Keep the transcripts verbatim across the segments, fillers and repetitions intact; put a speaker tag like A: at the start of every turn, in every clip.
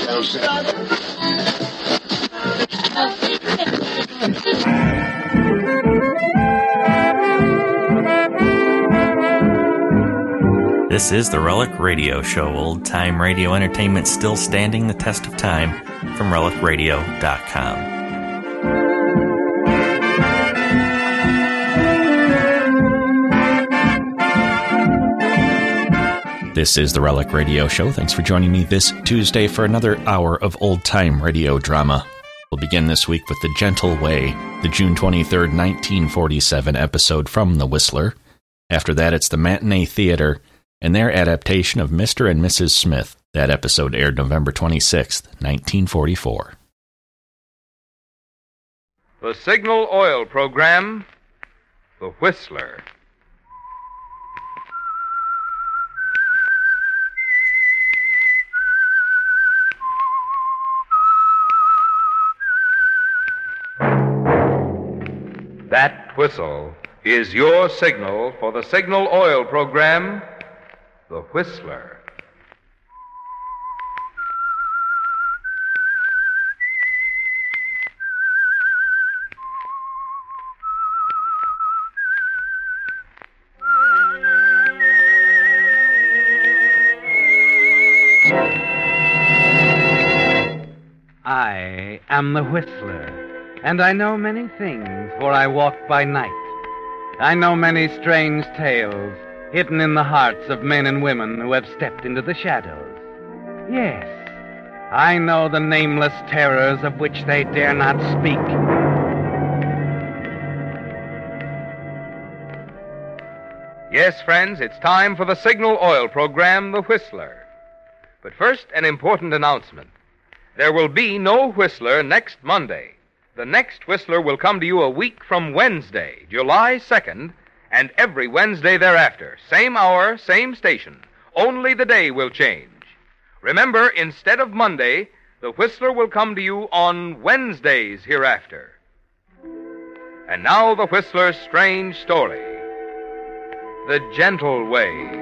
A: This is the Relic Radio Show, old-time radio entertainment still standing the test of time, from relic radio dot com. This is the Relic Radio Show. Thanks for joining me this Tuesday for another hour of old-time radio drama. We'll begin this week with The Gentle Way, the June twenty-third, nineteen forty-seven episode from The Whistler. After that, it's the Matinee Theater and their adaptation of Mister and Missus Smith. That episode aired November twenty-sixth, nineteen forty-four.
B: The Signal Oil Program, The Whistler. That whistle is your signal for the Signal Oil Program, The Whistler.
C: I am the Whistler, and I know many things, for I walk by night. I know many strange tales hidden in the hearts of men and women who have stepped into the shadows. Yes, I know the nameless terrors of which they dare not speak.
B: Yes, friends, it's time for the Signal Oil Program, The Whistler. But first, an important announcement. There will be no Whistler next Monday. The next Whistler will come to you a week from Wednesday, July second, and every Wednesday thereafter. Same hour, same station. Only the day will change. Remember, instead of Monday, the Whistler will come to you on Wednesdays hereafter. And now the Whistler's strange story. The Gentle Way.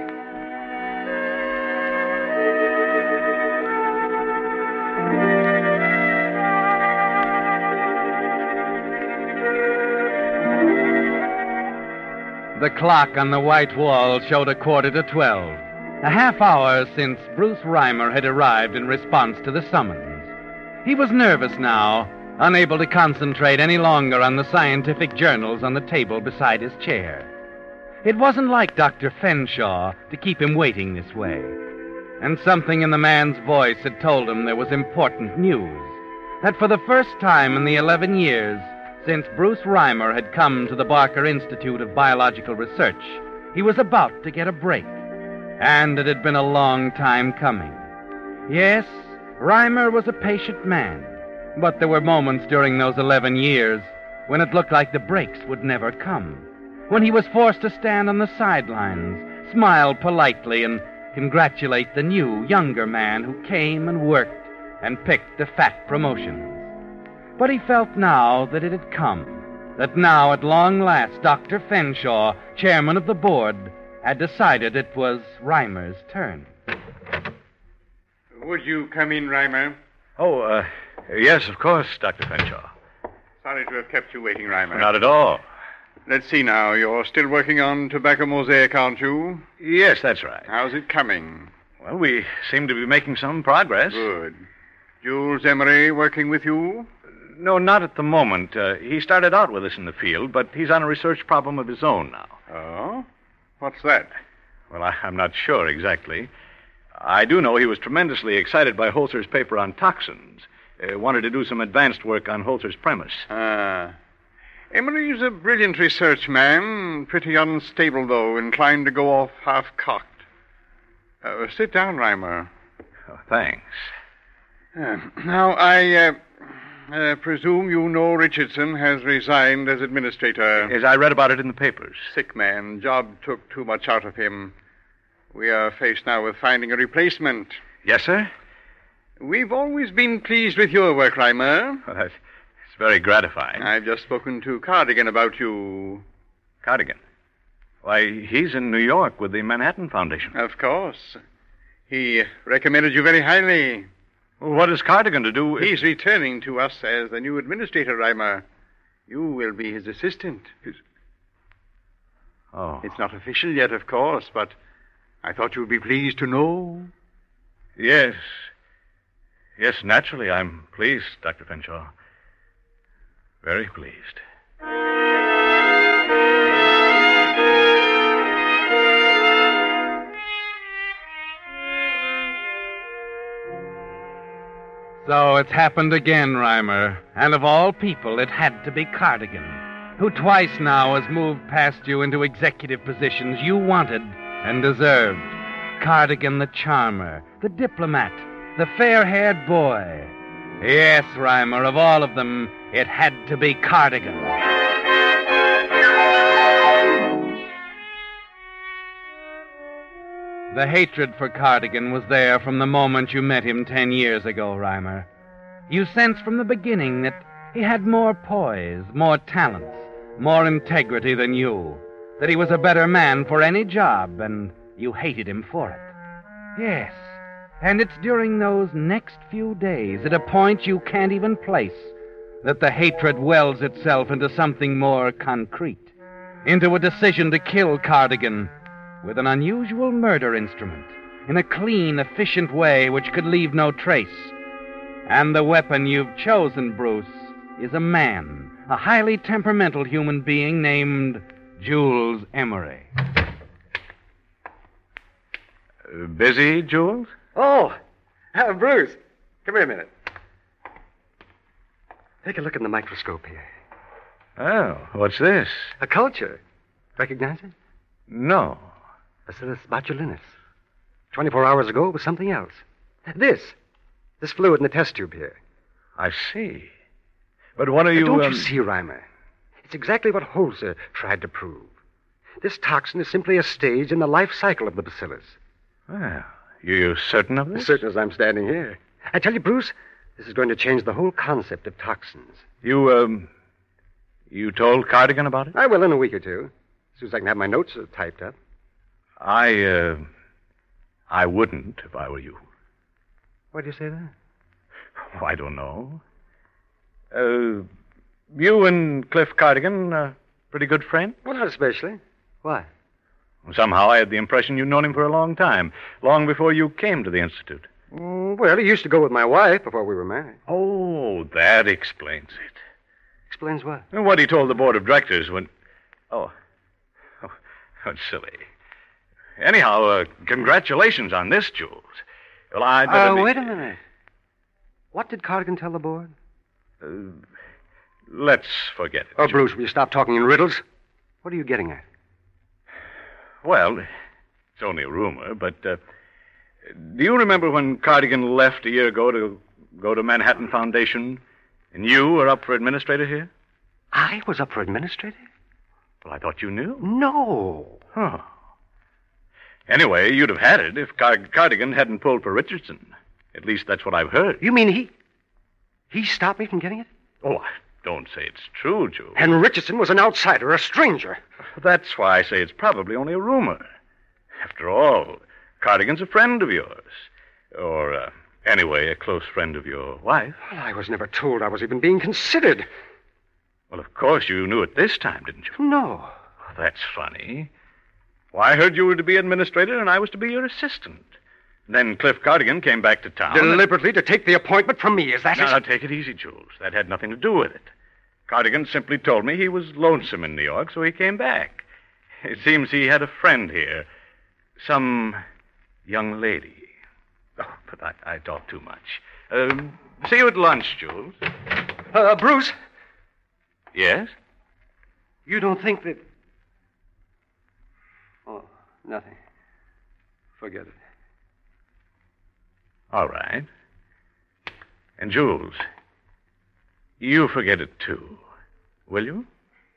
C: The clock on the white wall showed a quarter to twelve, a half hour since Bruce Reimer had arrived in response to the summons. He was nervous now, unable to concentrate any longer on the scientific journals on the table beside his chair. It wasn't like Doctor Fenshaw to keep him waiting this way, and something in the man's voice had told him there was important news, that for the first time in the eleven years since Bruce Reimer had come to the Barker Institute of Biological Research, he was about to get a break. And it had been a long time coming. Yes, Reimer was a patient man, but there were moments during those eleven years when it looked like the breaks would never come, when he was forced to stand on the sidelines, smile politely, and congratulate the new, younger man who came and worked and picked the fat promotions. But he felt now that it had come, that now at long last Doctor Fenshaw, chairman of the board, had decided it was Reimer's turn.
D: Would you come in, Reimer?
E: Oh, uh, yes, of course, Doctor Fenshaw.
D: Sorry to have kept you waiting, Reimer.
E: Not at all.
D: Let's see now. You're still working on Tobacco Mosaic, aren't you?
E: Yes, that's right.
D: How's it coming?
E: Well, we seem to be making some progress.
D: Good. Jules Emery working with you?
E: No, not at the moment. Uh, he started out with us in the field, but he's on a research problem of his own now.
D: Oh? What's that?
E: Well, I, I'm not sure exactly. I do know he was tremendously excited by Holzer's paper on toxins. Uh, wanted to do some advanced work on Holzer's premise.
D: Ah. Emery's a brilliant research man. Pretty unstable, though. Inclined to go off half-cocked. Uh, sit down, Reimer.
E: Oh, thanks.
D: Uh, now, I... Uh, Uh, presume you know Richardson has resigned as administrator.
E: Yes, I read about it in the papers.
D: Sick man. Job took too much out of him. We are faced now with finding a replacement.
E: Yes, sir?
D: We've always been pleased with your work, Reimer.
E: Well, that's it's very gratifying.
D: I've just spoken to Cardigan about you.
E: Cardigan? Why, he's in New York with the Manhattan Foundation.
D: Of course. He recommended you very highly.
E: What is Cardigan to do?
D: He's returning to us as the new administrator, Reimer. You will be his assistant. His...
E: Oh.
D: It's not official yet, of course, but I thought you would be pleased to know.
E: Yes. Yes, naturally, I'm pleased, Doctor Fenshaw. Very pleased.
C: So it's happened again, Reimer. And of all people, it had to be Cardigan, who twice now has moved past you into executive positions you wanted and deserved. Cardigan the charmer, the diplomat, the fair-haired boy. Yes, Reimer, of all of them, it had to be Cardigan. The hatred for Cardigan was there from the moment you met him ten years ago, Reimer. You sensed from the beginning that he had more poise, more talents, more integrity than you, that he was a better man for any job, and you hated him for it. Yes, and it's during those next few days, at a point you can't even place, that the hatred wells itself into something more concrete, into a decision to kill Cardigan with an unusual murder instrument, in a clean, efficient way which could leave no trace. And the weapon you've chosen, Bruce, is a man, a highly temperamental human being named Jules Emery.
E: Uh, busy, Jules?
F: Oh, uh, Bruce, come here a minute. Take a look in the microscope here.
E: Oh, what's this?
F: A culture. Recognize it?
E: No.
F: Bacillus botulinus. Twenty-four hours ago, it was something else. This. This fluid in the test tube here.
E: I see. But what are you...
F: Don't
E: um...
F: you see, Reimer? It's exactly what Holzer tried to prove. This toxin is simply a stage in the life cycle of the bacillus.
E: Well, you're certain of this?
F: As certain as I'm standing here. I tell you, Bruce, this is going to change the whole concept of toxins.
E: You, um... You told Cardigan about it?
F: I will in a week or two. As soon as I can have my notes uh, typed up.
E: I, uh... I wouldn't if I were you.
F: Why do you say that?
E: Oh, I don't know. Uh, you and Cliff Cardigan are pretty good friends?
F: Well, not especially. Why?
E: Somehow I had the impression you'd known him for a long time, long before you came to the Institute.
F: Mm, well, he used to go with my wife before we were married.
E: Oh, that explains it.
F: Explains what?
E: What he told the board of directors when... Oh, oh that's silly. Anyhow, uh, congratulations on this, Jules. Well, I'd better
F: Uh,
E: be...
F: wait a minute. What did Cardigan tell the board?
E: Uh, let's forget it.
F: Oh, Bruce, will you stop talking in riddles? What are you getting at?
E: Well, it's only a rumor, but uh, do you remember when Cardigan left a year ago to go to Manhattan Foundation, and you were up for administrator here?
F: I was up for administrator?
E: Well, I thought you knew.
F: No.
E: Huh. Anyway, you'd have had it if Car- Cardigan hadn't pulled for Richardson. At least that's what I've heard.
F: You mean he... he stopped me from getting it?
E: Oh, I don't say it's true, Jules.
F: And Richardson was an outsider, a stranger.
E: That's why I say it's probably only a rumor. After all, Cardigan's a friend of yours. Or, uh, anyway, a close friend of your wife.
F: Well, I was never told I was even being considered.
E: Well, of course, you knew it this time, didn't you?
F: No.
E: That's funny. Well, I heard you were to be administrator and I was to be your assistant. Then Cliff Cardigan came back to town.
F: Deliberately to take the appointment from me, is that
E: Now,
F: it?
E: now, take it easy, Jules. That had nothing to do with it. Cardigan simply told me he was lonesome in New York, so he came back. It seems he had a friend here. Some young lady. Oh, but I, I talk too much. Um, see you at lunch, Jules.
F: Uh, Bruce,
E: Yes?
F: you don't think that... Oh, nothing. Forget it.
E: All right. And Jules, you forget it too, will you?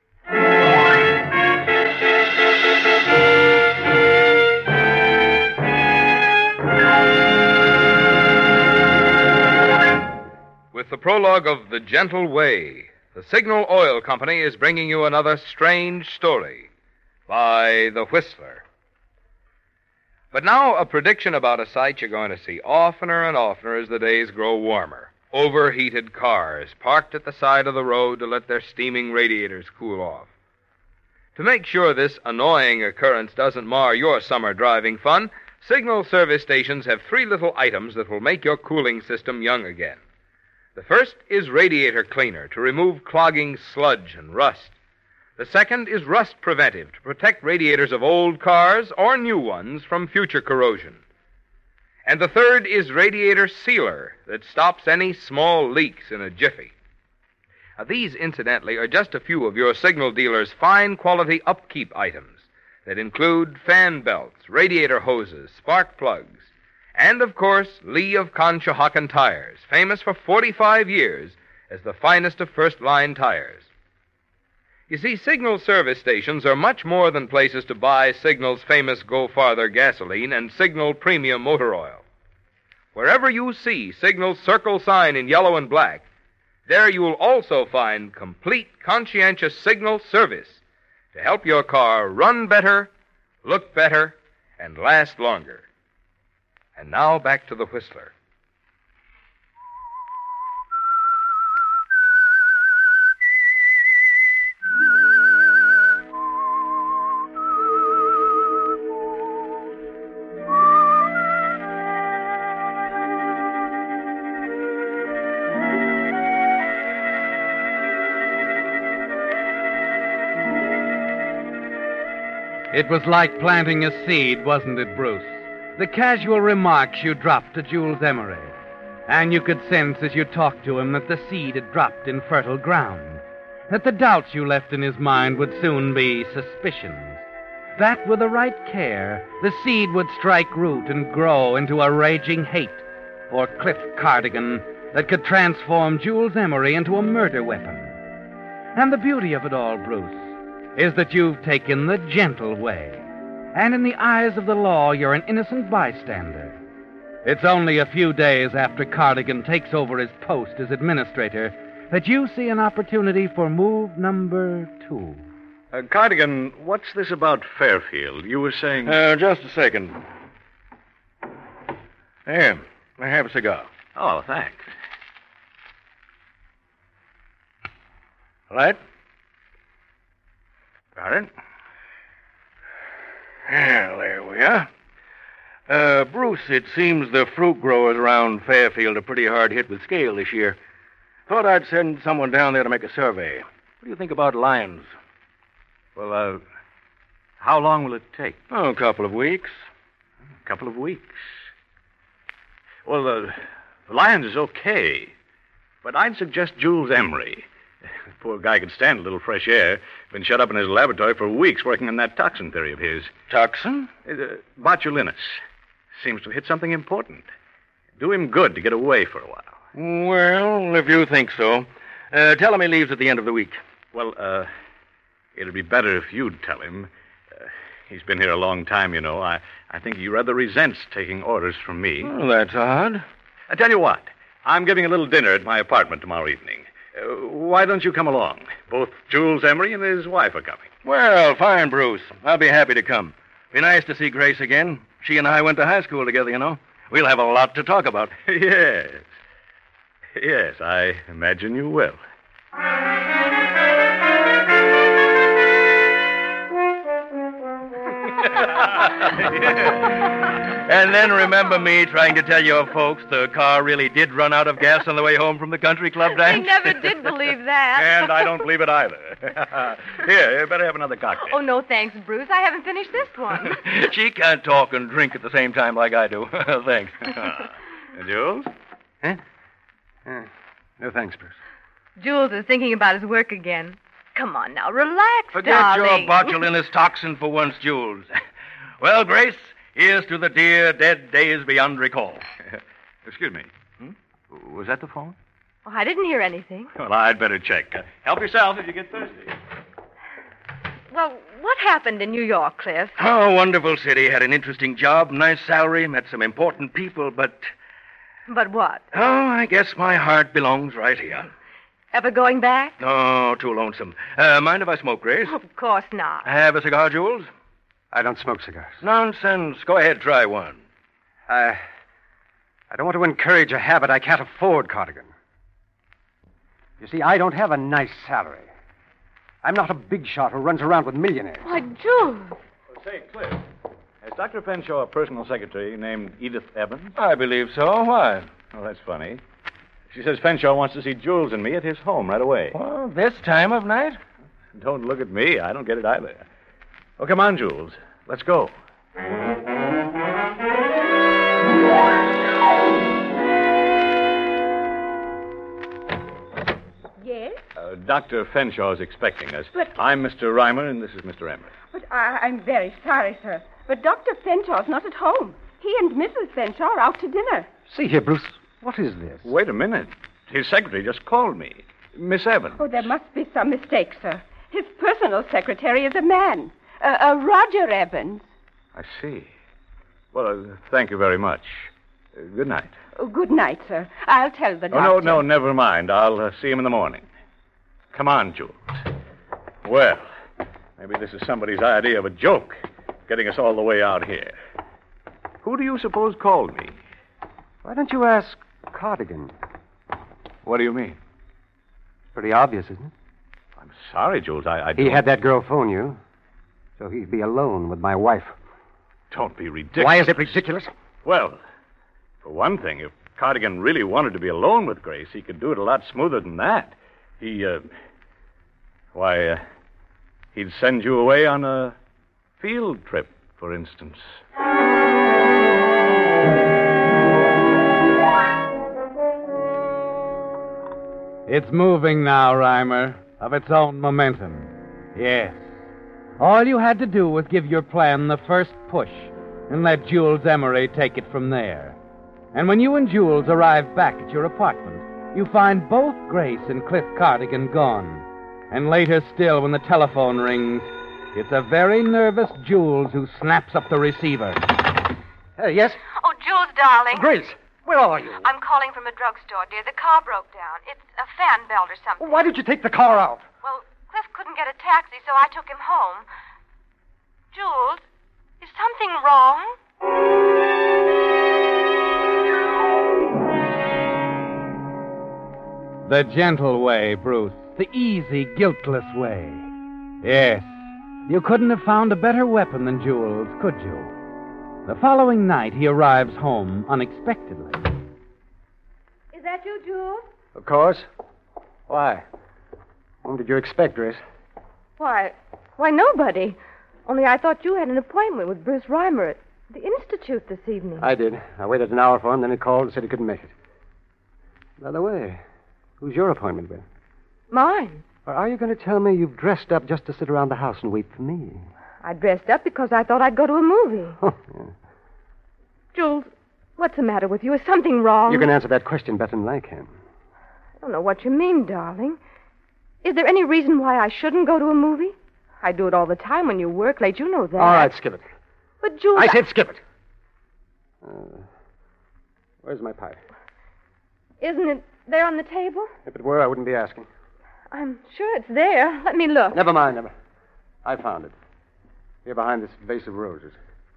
B: With the prologue of The Gentle Way, the Signal Oil Company is bringing you another strange story by The Whistler. But now a prediction about a sight you're going to see oftener and oftener as the days grow warmer. Overheated cars parked at the side of the road to let their steaming radiators cool off. To make sure this annoying occurrence doesn't mar your summer driving fun, Signal service stations have three little items that will make your cooling system young again. The first is radiator cleaner to remove clogging sludge and rust. The second is rust preventive to protect radiators of old cars or new ones from future corrosion. And the third is radiator sealer that stops any small leaks in a jiffy. Now, these, incidentally, are just a few of your Signal dealer's fine quality upkeep items that include fan belts, radiator hoses, spark plugs, and, of course, Lee of Conshohocken tires, famous for forty-five years as the finest of first-line tires. You see, Signal service stations are much more than places to buy Signal's famous Go Farther gasoline and Signal Premium motor oil. Wherever you see Signal's circle sign in yellow and black, there you will also find complete, conscientious Signal service to help your car run better, look better, and last longer. And now back to the Whistler.
C: It was like planting a seed, wasn't it, Bruce? The casual remarks you dropped to Jules Emery. And you could sense as you talked to him that the seed had dropped in fertile ground. That the doubts you left in his mind would soon be suspicions. That with the right care, the seed would strike root and grow into a raging hate for Cliff Cardigan that could transform Jules Emery into a murder weapon. And the beauty of it all, Bruce, is that you've taken the gentle way. And in the eyes of the law, you're an innocent bystander. It's only a few days after Cardigan takes over his post as administrator that you see an opportunity for move number two.
E: Uh, Cardigan, what's this about Fairfield? You were saying...
G: Uh, just a second. Here, I have a cigar.
E: Oh, thanks.
G: Light?
E: Got it?
G: Well, there we are. Uh, Bruce, it seems the fruit growers around Fairfield are pretty hard hit with scale this year. Thought I'd send someone down there to make a survey. What do you think about lions?
E: Well, uh, how long will it take?
G: Oh, a couple of weeks.
E: A couple of weeks. Well, uh, the lions is okay, but I'd suggest Jules Emery. The poor guy could stand a little fresh air. Been shut up in his laboratory for weeks working on that toxin theory of his.
G: Toxin?
E: Uh, botulinus. Seems to hit something important. Do him good to get away for a while.
G: Well, if you think so. Uh, tell him he leaves at the end of the week.
E: Well, uh, it'd be better if you'd tell him. Uh, he's been here a long time, you know. I, I think he rather resents taking orders from me.
G: Well, that's odd.
E: I tell you what. I'm giving a little dinner at my apartment tomorrow evening. Uh, why don't you come along? Both Jules Emery and his wife are coming.
G: Well, fine, Bruce. I'll be happy to come. Be nice to see Grace again. She and I went to high school together, you know. We'll have a lot to talk about.
E: Yes. Yes, I imagine you will.
G: And then remember me trying to tell your folks the car really did run out of gas on the way home from the country club dance?
H: I never did believe that.
E: And I don't believe it either. Here, you better have another cocktail.
H: Oh, no, thanks, Bruce. I haven't finished this one.
G: She can't talk and drink at the same time like I do. Thanks.
E: Jules?
G: Huh? Uh, no, thanks, Bruce.
H: Jules is thinking about his work again. Come on now, relax,
G: Forget
H: darling.
G: your botulinus toxin for once, Jules. Well, Grace, here's to the dear dead days beyond recall.
E: Excuse me. Hmm? Was that the phone?
H: Oh, I didn't hear anything.
E: Well, I'd better check. Uh, help yourself if you get thirsty.
H: Well, what happened in New York, Cliff?
G: Oh, wonderful city. Had an interesting job, nice salary, met some important people, but...
H: But what?
G: Oh, I guess my heart belongs right here.
H: Ever going back?
G: Oh, too lonesome. Uh, mind if I smoke, Grace?
H: Of course not.
G: Have a cigar, Jules?
F: I don't smoke cigars.
G: Nonsense. Go ahead, try one.
F: I... I don't want to encourage a habit I can't afford, Cardigan. You see, I don't have a nice salary. I'm not a big shot who runs around with millionaires.
H: Why, Jules.
E: Oh, say, Cliff, has Doctor Fenshaw a personal secretary named Edith Evans?
G: I believe so. Why?
E: Oh, that's funny. She says Fenshaw wants to see Jules and me at his home right away.
G: Well, this time of night?
E: Don't look at me. I don't get it either. Oh, come on, Jules. Let's go.
I: Yes?
E: Uh, Doctor Fenshaw is expecting us.
I: But-
E: I'm Mister Reimer, and this is Mister Emery.
I: But I, I'm very sorry, sir. But Doctor Fenshaw's not at home. He and Missus Fenshaw are out to dinner.
F: See here, Bruce. What is this?
E: Wait a minute. His secretary just called me. Miss Evans.
I: Oh, there must be some mistake, sir. His personal secretary is a man. Uh, uh, Roger Evans.
E: I see. Well, uh, thank you very much. Uh, good night.
I: Oh, good night, sir. I'll tell the
E: Oh,
I: doctor.
E: no, no, never mind. I'll uh, see him in the morning. Come on, Jules. Well, maybe this is somebody's idea of a joke, getting us all the way out here. Who do you suppose called me?
F: Why don't you ask Cardigan?
E: What do you mean?
F: Pretty obvious, isn't it?
E: I'm sorry, Jules. I, I
F: He
E: don't...
F: had that girl phone you, so he'd be alone with my wife.
E: Don't be ridiculous.
F: Why is it ridiculous?
E: Well, for one thing, if Cardigan really wanted to be alone with Grace, he could do it a lot smoother than that. He, uh... Why, uh... he'd send you away on a field trip, for instance.
C: It's moving now, Reimer, of its own momentum. Yes. All you had to do was give your plan the first push and let Jules Emery take it from there. And when you and Jules arrive back at your apartment, you find both Grace and Cliff Cardigan gone. And later still, when the telephone rings, it's a very nervous Jules who snaps up the receiver.
F: Uh, yes?
H: Oh, Jules, darling.
F: Grace, where are you?
H: I'm calling from a drugstore, dear. The car broke down. It's a fan belt or something.
F: Why did you take the car out?
H: Well, Cliff couldn't get a taxi, so I took him home. Jules, is something wrong?
C: The gentle way, Bruce. The easy, guiltless way. Yes. You couldn't have found a better weapon than Jules, could you? The following night, he arrives home unexpectedly.
I: Is that you, Jules?
F: Of course. Why? Whom did you expect, Grace?
H: Why, why, nobody. Only I thought you had an appointment with Bruce Reimer at the Institute this evening.
F: I did. I waited an hour for him, then he called and said he couldn't make it. By the way, who's your appointment with?
H: Mine.
F: Or are you going to tell me you've dressed up just to sit around the house and wait for me?
H: I dressed up because I thought I'd go to a movie.
F: Oh, yeah.
H: Jules, what's the matter with you? Is something wrong?
F: You can answer that question better than I can.
H: I don't know what you mean, darling. Is there any reason why I shouldn't go to a movie? I do it all the time when you work late. You know that.
F: All right, skip it.
H: But, Jules...
F: I said skip it. Uh, where's my pipe?
H: Isn't it there on the table?
F: If it were, I wouldn't be asking.
H: I'm sure it's there. Let me look.
F: Never mind, never. I found it. Here behind this vase of roses.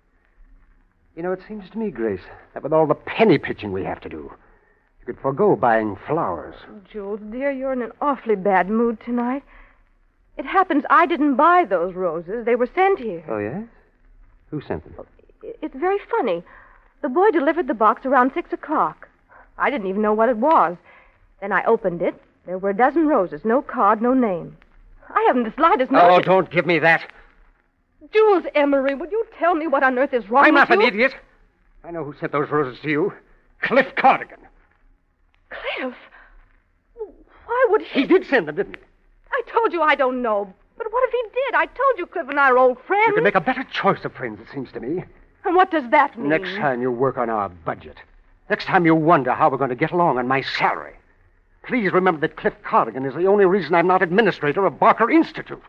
F: You know, it seems to me, Grace, that with all the penny pitching we have to do, you could forego buying flowers.
H: Jules, dear, you're in an awfully bad mood tonight. It happens I didn't buy those roses. They were sent here.
F: Oh, yes? Who sent them?
H: It's very funny. The boy delivered the box around six o'clock. I didn't even know what it was. Then I opened it. There were a dozen roses. No card, no name. I haven't the slightest notion.
F: Oh, don't give me that.
H: Jules Emery, would you tell me what on earth is wrong
F: I'm
H: with
F: not
H: you?
F: an idiot. I know who sent those roses to you. Cliff Cardigan.
H: Cliff? Why would he...
F: He did send them, didn't he?
H: I told you I don't know. But what if he did? I told you Cliff and I are old friends.
F: You can make a better choice of friends, it seems to me.
H: And what does that mean?
F: Next time you work on our budget. Next time you wonder how we're going to get along on my salary. Please remember that Cliff Cardigan is the only reason I'm not administrator of Barker Institute.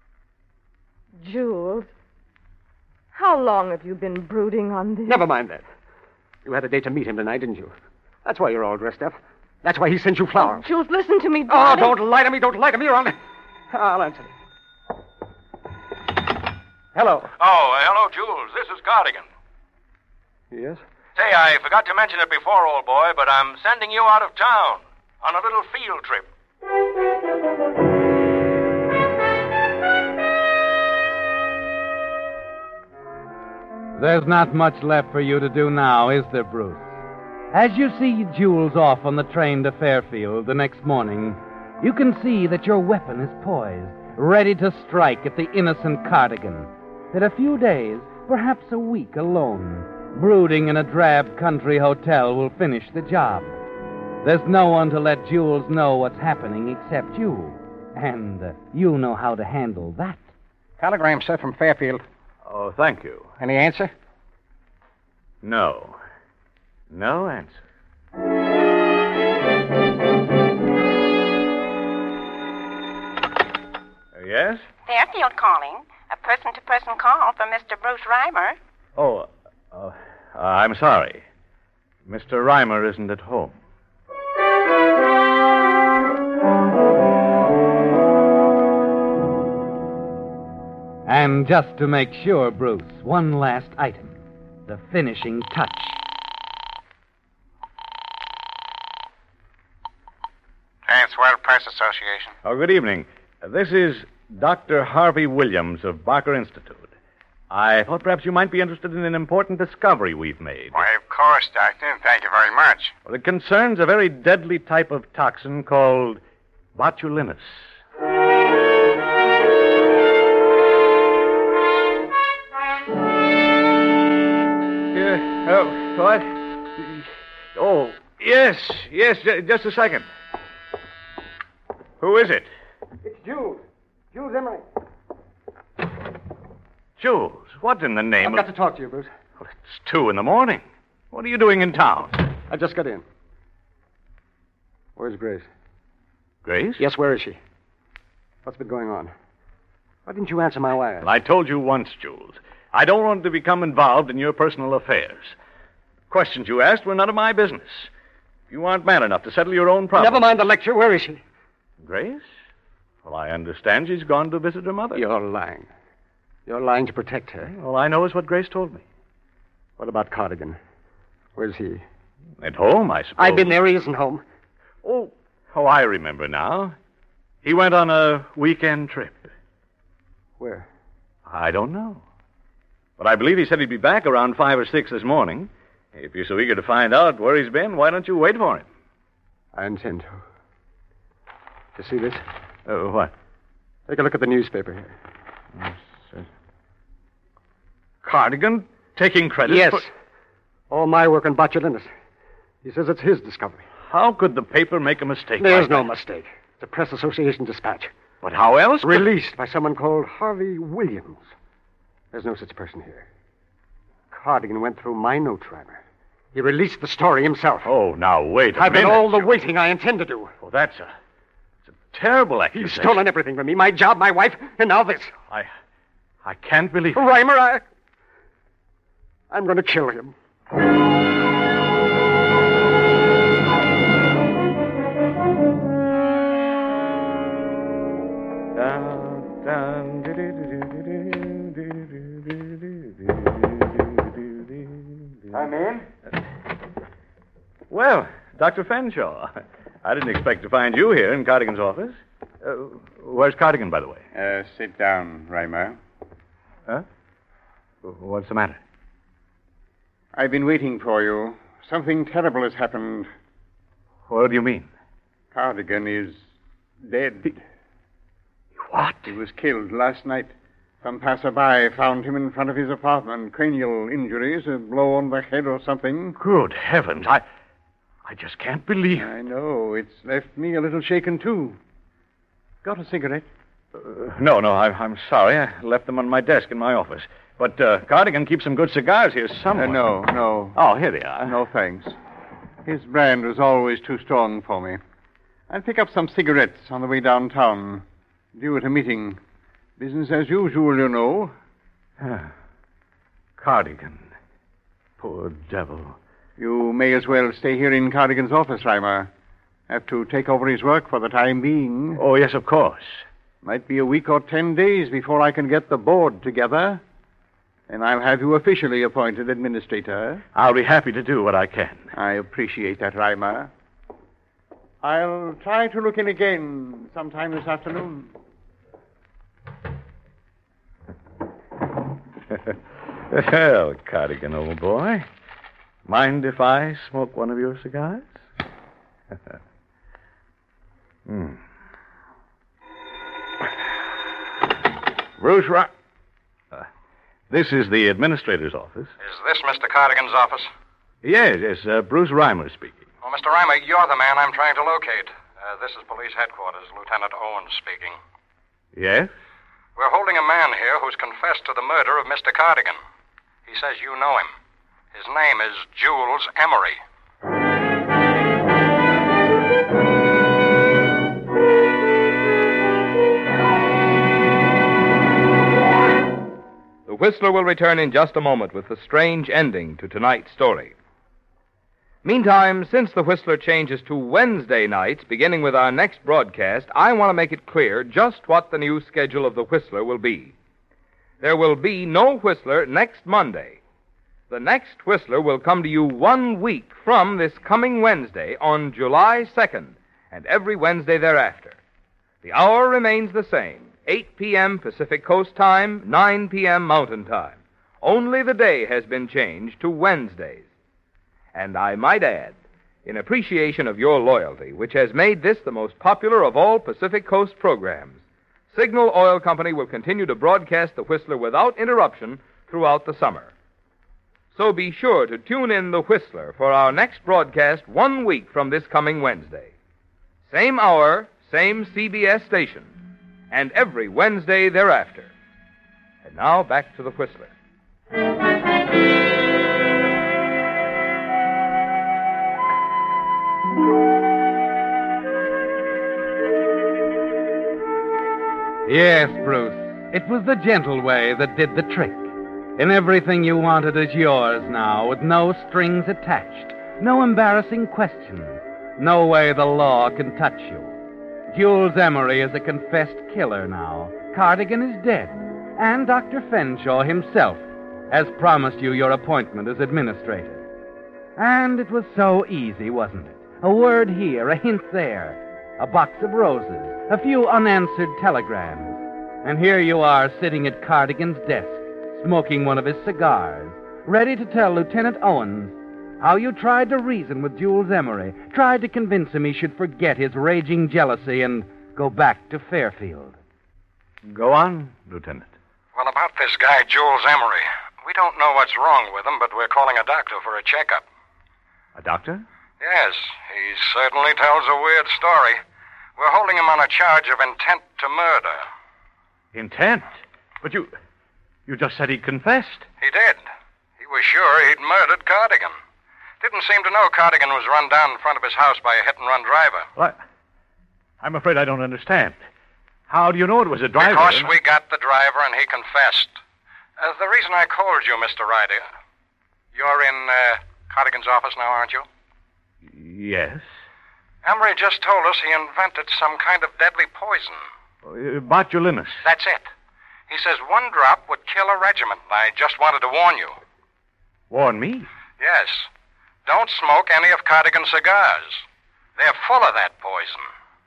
H: Jules, how long have you been brooding on this?
F: Never mind that. You had a date to meet him tonight, didn't you? That's why you're all dressed up. That's why he sent you flowers.
H: Oh, Jules, listen to me,
F: Oh,
H: darling.
F: don't lie to me. Don't lie to me, or I'll... I'll answer it. Hello.
G: Oh, uh, hello, Jules. This is Cardigan.
F: Yes?
G: Say, I forgot to mention it before, old boy, but I'm sending you out of town on a little field trip.
C: There's not much left for you to do now, is there, Bruce? As you see Jules off on the train to Fairfield the next morning, you can see that your weapon is poised, ready to strike at the innocent Cardigan. That a few days, perhaps a week alone, brooding in a drab country hotel will finish the job. There's no one to let Jules know what's happening except you. And uh, you know how to handle that.
F: Telegram, sir, from Fairfield.
E: Oh, thank you.
F: Any answer?
E: No. No answer. Uh, yes?
I: Fairfield calling. A person-to-person call from Mister Bruce Reimer.
E: Oh, uh, uh, I'm sorry. Mister Reimer isn't at home.
C: And just to make sure, Bruce, one last item. The finishing touch.
D: Transworld Press Association.
E: Oh, good evening. Uh, This is Doctor Harvey Williams of Barker Institute. I thought perhaps you might be interested in an important discovery we've made.
D: Why, of course, Doctor, and thank you very much.
E: Well, it concerns a very deadly type of toxin called botulinus. Uh, oh, what? Oh, yes, yes, j- just a second. Who is it?
F: It's Jules. Jules Emery.
E: Jules. What in the name
F: I've
E: of...
F: got to talk to you, Bruce.
E: Well, it's two in the morning. What are you doing in town?
F: I just got in. Where's Grace?
E: Grace?
F: Yes, where is she? What's been going on? Why didn't you answer my wire?
E: Well, I told you once, Jules. I don't want to become involved in your personal affairs. Questions you asked were none of my business. You aren't man enough to settle your own problems.
F: Never mind the lecture. Where is she?
E: Grace? Well, I understand she's gone to visit her mother.
F: You're lying. You're lying to protect her.
E: All I know is what Grace told me.
F: What about Cardigan? Where's he?
E: At home, I suppose.
F: I've been there. He isn't home.
E: Oh, oh, I remember now. He went on a weekend trip.
F: Where?
E: I don't know. But I believe he said he'd be back around five or six this morning. If you're so eager to find out where he's been, why don't you wait for him?
F: I intend to. You see this?
E: Uh, what?
F: Take a look at the newspaper here.
E: Yes, sir. Cardigan taking credit
F: Yes.
E: for...
F: All my work on botulinus. He says it's his discovery.
E: How could the paper make a mistake
F: There's
E: like
F: no
E: that?
F: mistake. It's a Press Association dispatch.
E: But how else? could-
F: Released by someone called Harvey Williams. There's no such person here. Cardigan went through my notes, Reimer. He released the story himself.
E: Oh, now, wait a
F: I've
E: minute.
F: done all the
E: Jules.
F: waiting I intend to do.
E: Oh, that's a... It's a terrible
F: He's
E: accusation.
F: stolen everything from me. My job, my wife, and now this.
E: I... I can't believe it.
F: Reimer, I... I'm going to kill him.
E: I'm in. Well, Doctor Fenshaw, I didn't expect to find you here in Cardigan's office. Uh, where's Cardigan, by the way?
D: Uh, sit down, Reimer.
E: Huh? What's the matter?
D: I've been waiting for you. Something terrible has happened.
E: What do you mean?
D: Cardigan is dead.
E: What?
D: He was killed last night. Some passerby found him in front of his apartment. Cranial injuries, a blow on the head or something.
E: Good heavens, I... I just can't believe it.
D: I know. It's left me a little shaken, too. Got a cigarette?
E: Uh, no, no, I, I'm sorry. I left them on my desk in my office. But uh, Cardigan keeps some good cigars here somewhere.
D: Uh, no, no.
E: Oh, here they are.
D: No, thanks. His brand was always too strong for me. I'll pick up some cigarettes on the way downtown. Due at a meeting. Business as usual, you know.
E: Ah. Cardigan. Poor devil.
D: You may as well stay here in Cardigan's office, Reimer. Have to take over his work for the time being.
E: Oh, yes, of course.
D: Might be a week or ten days before I can get the board together. And I'll have you officially appointed administrator.
E: I'll be happy to do what I can.
D: I appreciate that, Reimer. I'll try to look in again sometime this afternoon.
E: Well, Cardigan, old boy, mind if I smoke one of your cigars? hmm. Bruce Ro- uh, This is the administrator's office.
J: Is this Mister Cardigan's office?
E: Yes, yes, uh, Bruce Reimer speaking.
J: Well, Mister Reimer, you're the man I'm trying to locate. Uh, this is police headquarters, Lieutenant Owens speaking.
E: Yes?
J: We're holding a man here who's confessed to the murder of Mister Cardigan. He says you know him. His name is Jules Emery.
B: The Whistler will return in just a moment with the strange ending to tonight's story. Meantime, since the Whistler changes to Wednesday nights, beginning with our next broadcast, I want to make it clear just what the new schedule of the Whistler will be. There will be no Whistler next Monday. The next Whistler will come to you one week from this coming Wednesday on July second, and every Wednesday thereafter. The hour remains the same, eight p.m. Pacific Coast Time, nine p.m. Mountain Time. Only the day has been changed to Wednesdays. And I might add, in appreciation of your loyalty, which has made this the most popular of all Pacific Coast programs, Signal Oil Company will continue to broadcast the Whistler without interruption throughout the summer. So be sure to tune in the Whistler for our next broadcast one week from this coming Wednesday. Same hour, same C B S station, and every Wednesday thereafter. And now back to the Whistler.
C: Yes, Bruce. It was the gentle way that did the trick. And everything you wanted is yours now, with no strings attached, no embarrassing questions, no way the law can touch you. Jules Emery is a confessed killer now. Cardigan is dead. And Doctor Fenshaw himself has promised you your appointment as administrator. And it was so easy, wasn't it? A word here, a hint there, a box of roses, a few unanswered telegrams. And here you are sitting at Cardigan's desk, smoking one of his cigars, ready to tell Lieutenant Owens how you tried to reason with Jules Emery, tried to convince him he should forget his raging jealousy and go back to Fairfield.
E: Go on, Lieutenant.
J: Well, about this guy, Jules Emery, we don't know what's wrong with him, but we're calling a doctor for a checkup.
E: A doctor?
J: Yes, he certainly tells a weird story. We're holding him on a charge of intent to murder.
E: Intent? But you... you just said he confessed.
J: He did. He was sure he'd murdered Cardigan. Didn't seem to know Cardigan was run down in front of his house by a hit-and-run driver.
E: Well, I... I'm afraid I don't understand. How do you know it was a driver?
J: Because we got the driver and he confessed. Uh, the reason I called you, Mister Ryder, you're in uh, Cardigan's office now, aren't you?
E: Yes.
J: Emery just told us he invented some kind of deadly poison.
E: Uh, botulinus.
J: That's it. He says one drop would kill a regiment. I just wanted to warn you.
E: Warn me?
J: Yes. Don't smoke any of Cardigan's cigars. They're full of that poison.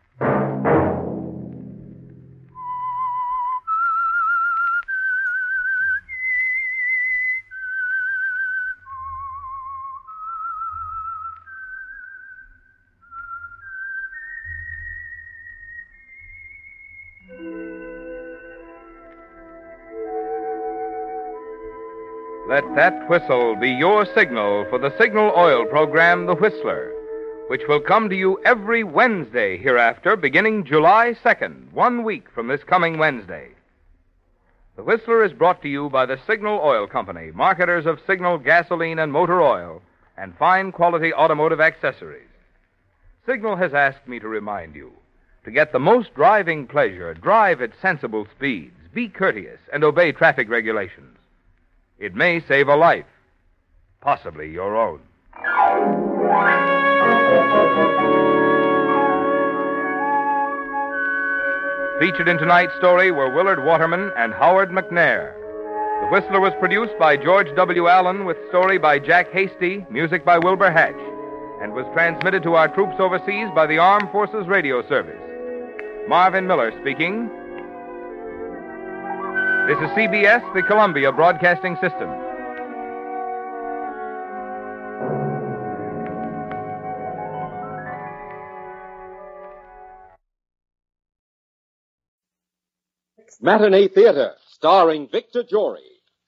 B: Let that whistle be your signal for the Signal Oil program, The Whistler, which will come to you every Wednesday hereafter, beginning July second, one week from this coming Wednesday. The Whistler is brought to you by the Signal Oil Company, marketers of Signal gasoline and motor oil, and fine quality automotive accessories. Signal has asked me to remind you, to get the most driving pleasure, drive at sensible speeds, be courteous, and obey traffic regulations. It may save a life, possibly your own. Featured in tonight's story were Willard Waterman and Howard McNair. The Whistler was produced by George W. Allen with story by Jack Hasty, music by Wilbur Hatch, and was transmitted to our troops overseas by the Armed Forces Radio Service. Marvin Miller speaking. This is C B S, the Columbia Broadcasting System.
K: Matinee Theater, starring Victor Jory.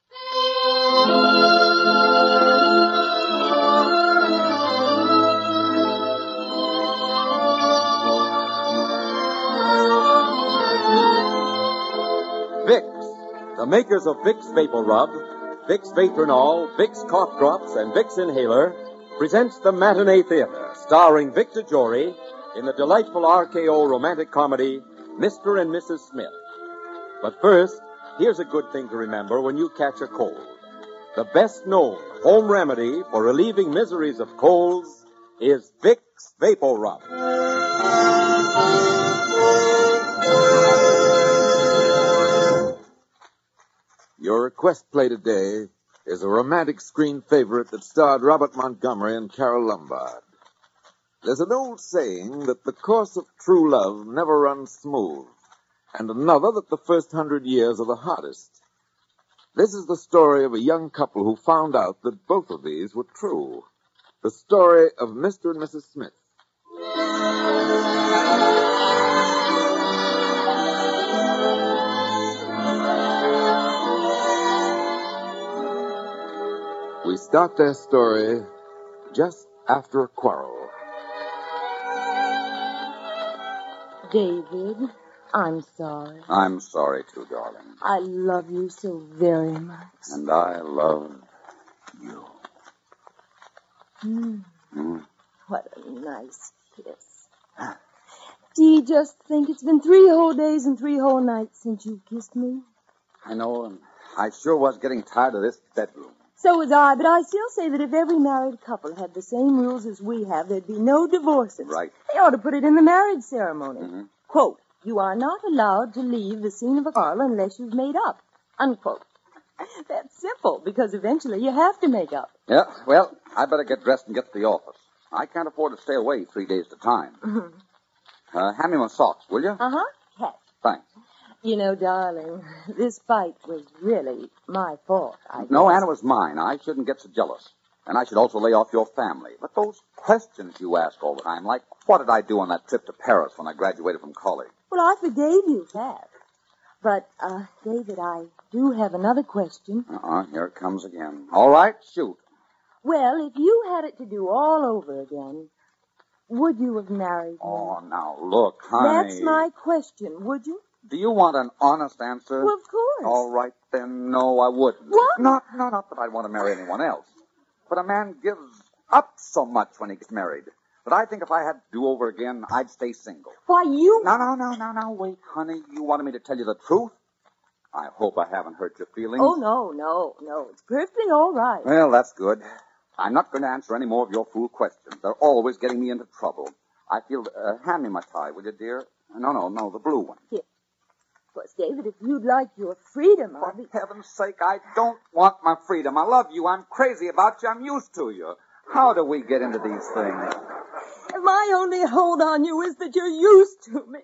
K: Vicks, the makers of Vicks Vapor Rub, Vicks Vatronol, Vicks Cough Drops, and Vicks Inhaler, presents the Matinee Theater, starring Victor Jory in the delightful R K O romantic comedy, Mister and Missus Smith. But first, here's a good thing to remember when you catch a cold. The best known home remedy for relieving miseries of colds is Vicks Vapor Rub.
L: Your request play today is a romantic screen favorite that starred Robert Montgomery and Carol Lombard. There's an old saying that the course of true love never runs smooth, and another that the first hundred years are the hardest. This is the story of a young couple who found out that both of these were true. The story of Mister and Missus Smith. We start their story just after a quarrel.
M: David, I'm sorry.
N: I'm sorry, too, darling.
M: I love you so very much.
N: And I love you.
M: Mm.
N: Mm.
M: What a nice kiss. Do you just think it's been three whole days and three whole nights since you kissed me?
N: I know, and I sure was getting tired of this bedroom.
M: So was I, but I still say that if every married couple had the same rules as we have, there'd be no divorces.
N: Right.
M: They ought to put it in the marriage ceremony.
N: Mm-hmm.
M: Quote, you are not allowed to leave the scene of a quarrel unless you've made up. Unquote. That's simple, because eventually you have to make up.
N: Yeah, well, I better get dressed and get to the office. I can't afford to stay away three days at a time.
M: Mm-hmm.
N: Uh, hand me my socks, will you?
M: Uh-huh. Catch.
N: Thanks.
M: You know, darling, this fight was really my fault, I guess.
N: No, Anna, it was mine. I shouldn't get so jealous. And I should also lay off your family. But those questions you ask all the time, like, what did I do on that trip to Paris when I graduated from college?
M: Well, I forgave you that. But, uh, David, I do have another question.
N: Uh-uh, here it comes again. All right, shoot.
M: Well, if you had it to do all over again, would you have married me?
N: Oh, now, look, honey.
M: That's my question, would you?
N: Do you want an honest answer?
M: Well, of course.
N: All right, then, no, I wouldn't.
M: What?
N: Not, no, not that I'd want to marry anyone else. But a man gives up so much when he gets married that I think if I had to do over again, I'd stay single.
M: Why, you...
N: No, no, no, no, no, wait, honey. You wanted me to tell you the truth? I hope I haven't hurt your feelings.
M: Oh, no, no, no. It's perfectly all right.
N: Well, that's good. I'm not going to answer any more of your fool questions. They're always getting me into trouble. I feel... Uh, hand me my tie, will you, dear? No, no, no, the blue one.
M: Here. Of course, David, if you'd like your freedom, I'll be...
N: For heaven's sake, I don't want my freedom. I love you. I'm crazy about you. I'm used to you. How do we get into these things?
M: My only hold on you is that you're used to me.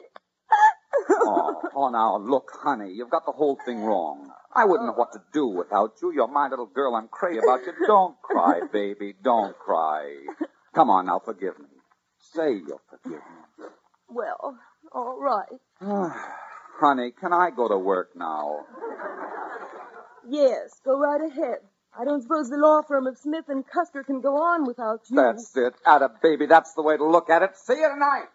N: oh, oh, now, look, honey, you've got the whole thing wrong. I wouldn't know what to do without you. You're my little girl. I'm crazy about you. Don't cry, baby. Don't cry. Come on now, forgive me. Say you'll forgive me.
M: Well, all right.
N: Honey, can I go to work now?
M: Yes, go right ahead. I don't suppose the law firm of Smith and Custer can go on without you.
N: That's it. Atta baby, that's the way to look at it. See you tonight.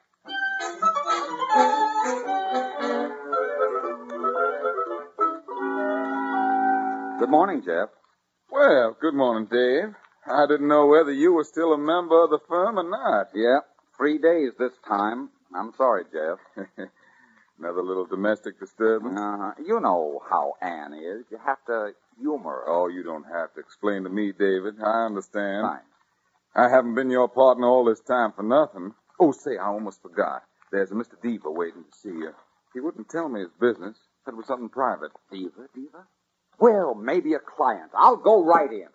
N: Good morning, Jeff.
L: Well, good morning, Dave. I didn't know whether you were still a member of the firm or not.
N: Yeah, three days this time. I'm sorry, Jeff.
L: Another little domestic disturbance?
N: Uh-huh. You know how Anne is. You have to humor her.
L: Oh, you don't have to explain to me, David. I understand.
N: Fine.
L: I haven't been your partner all this time for nothing. Oh, say, I almost forgot. There's a Mister Deeper waiting to see you. He wouldn't tell me his business. Said it was something private.
N: Diva, Diva? Well, maybe a client. I'll go right in.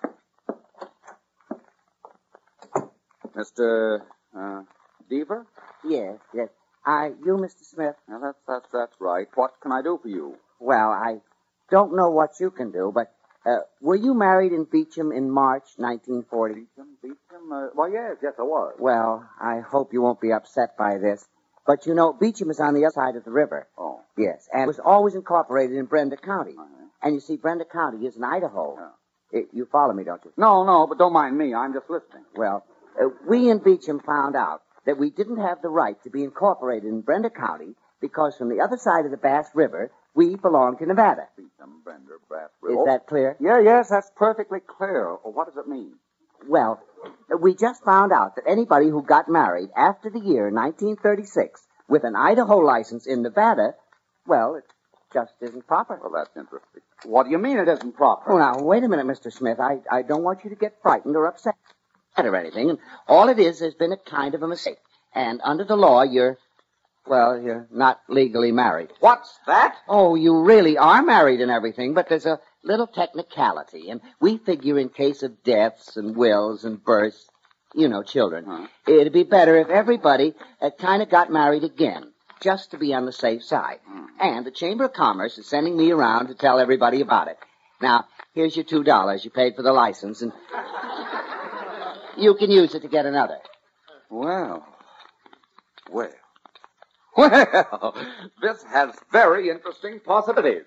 N: Mister Uh, Deaver?
O: Yes, yes. I, you, Mister Smith?
N: Now, that's, that's, that's right. What can I do for you?
O: Well, I don't know what you can do, but uh, were you married in Beecham in March nineteen forty?
N: Beecham, Beecham? Uh, well, yes, yes, I was.
O: Well, I hope you won't be upset by this. But, you know, Beecham is on the other side of the river.
N: Oh.
O: Yes, and it was always incorporated in Brenda County.
N: Uh-huh.
O: And you see, Brenda County is in Idaho.
N: Yeah.
O: It, you follow me, don't you?
N: No, no, but don't mind me. I'm just listening.
O: Well, uh, we in Beecham found out that we didn't have the right to be incorporated in Brenda County because from the other side of the Bass River, we belong to Nevada.
N: Beecham, Brenda, Bass
O: River. Is that clear?
N: Yeah, yes, that's perfectly clear. Well, what does it mean?
O: Well, we just found out that anybody who got married after the year nineteen thirty-six with an Idaho license in Nevada, well, it just isn't proper.
N: Well, that's interesting. What do you mean it isn't proper?
O: Oh, now, wait a minute, Mister Smith. I, I don't want you to get frightened or upset or anything. And all it is has been a kind of a mistake. And under the law, you're, well, you're not legally married.
N: What's that?
O: Oh, you really are married and everything, but there's a little technicality. And we figure in case of deaths and wills and births, you know, children, huh? It'd be better if everybody uh, kind of got married again, just to be on the safe side. Hmm. And the Chamber of Commerce is sending me around to tell everybody about it. Now, here's your two dollars. You paid for the license, and you can use it to get another.
N: Well, well, well, this has very interesting possibilities.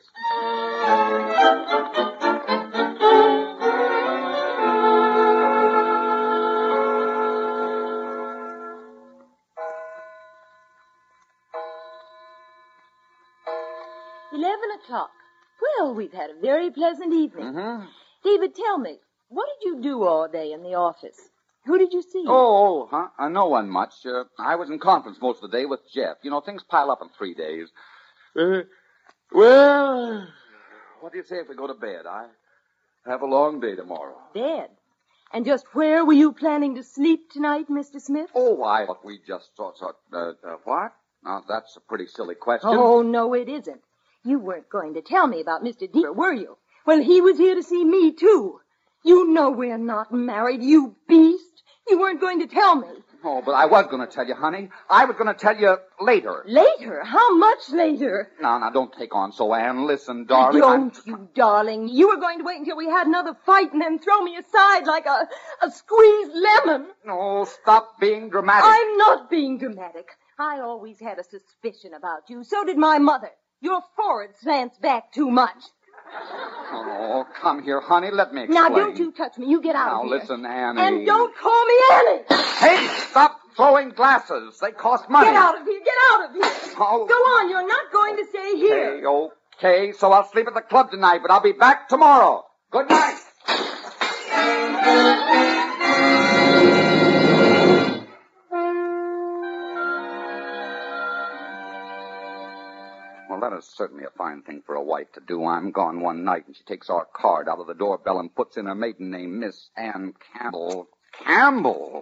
M: Eleven o'clock. Well, we've had a very pleasant evening.
N: Mm-hmm.
M: David, tell me, what did you do all day in the office? Who did you see?
N: Oh, huh? Uh, no one much. Uh, I was in conference most of the day with Jeff. You know, things pile up in three days. Uh, well, what do you say if we go to bed? I have a long day tomorrow.
M: Bed? And just where were you planning to sleep tonight, Mister Smith?
N: Oh, I thought we just thought, thought uh, uh, what? Now, that's a pretty silly question.
M: Oh, no, it isn't. You weren't going to tell me about Mister Deaver, were you? Well, he was here to see me, too. You know we're not married, you beast. You weren't going to tell me.
N: Oh, but I was going to tell you, honey. I was going to tell you later.
M: Later? How much later?
N: No, no, don't take on so, Anne. Listen, darling.
M: Don't
N: I'm...
M: you, darling. You were going to wait until we had another fight and then throw me aside like a, a squeezed lemon.
N: No, stop being dramatic.
M: I'm not being dramatic. I always had a suspicion about you. So did my mother. Your forehead slants back too much.
N: Oh, come here, honey. Let me explain.
M: Now, don't you touch me. You get out
N: now,
M: of here.
N: Now, listen, Annie.
M: And don't call me Annie.
N: Hey, stop throwing glasses. They cost money.
M: Get out of here. Get out of here.
N: Oh.
M: Go on. You're not going to stay here.
N: Okay, okay. So I'll sleep at the club tonight, but I'll be back tomorrow. Good night. Well, that is certainly a fine thing for a wife to do. I'm gone one night, and she takes our card out of the doorbell and puts in her maiden name, Miss Ann Campbell. Campbell?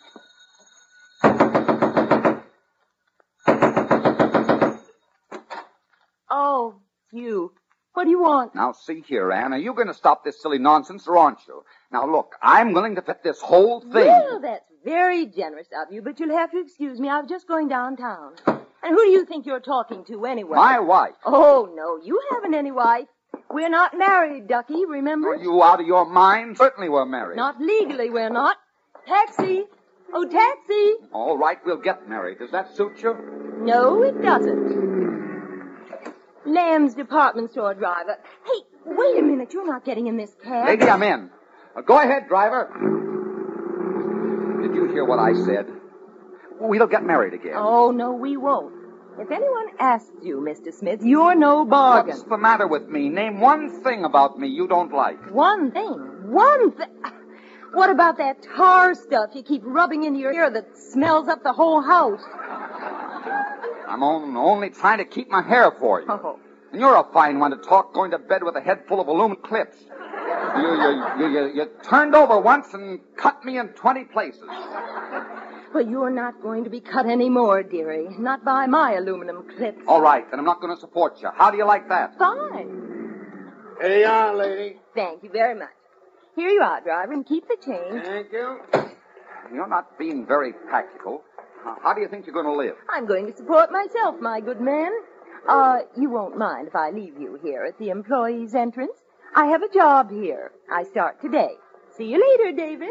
M: Oh, you. What do you want?
N: Now, see here, Anne. Are you going to stop this silly nonsense, or aren't you? Now, look, I'm willing to fit this whole thing.
M: Well, that's very generous of you, but you'll have to excuse me. I was just going downtown. And who do you think you're talking to, anyway?
N: My wife.
M: Oh, no, you haven't any wife. We're not married, Ducky, remember?
N: Are you out of your mind? Certainly we're married.
M: Not legally, we're not. Taxi. Oh, taxi.
N: All right, we'll get married. Does that suit you?
M: No, it doesn't. Lamb's department store driver. Hey, wait a minute. You're not getting in this cab.
N: Lady, I'm in. Uh, go ahead, driver. Did you hear what I said? We'll get married again.
M: Oh, no, we won't. If anyone asks you, Mister Smith, you're no bargain.
N: What's the matter with me? Name one thing about me you don't like.
M: One thing? One thing? What about that tar stuff you keep rubbing into your ear that smells up the whole house?
N: I'm on, only trying to keep my hair for you.
M: Oh.
N: And you're a fine one to talk going to bed with a head full of aluminum clips. You, you, you, you, you turned over once and cut me in twenty places.
M: Well, you're not going to be cut anymore, dearie. Not by my aluminum clips.
N: All right, then I'm not going to support you. How do you like that?
M: Fine.
F: Here you are, lady.
M: Thank you very much. Here you are, driver, and keep the change.
F: Thank you.
N: You're not being very practical. How do you think you're going to live?
M: I'm going to support myself, my good man. Uh, you won't mind if I leave you here at the employees' entrance? I have a job here. I start today. See you later, David.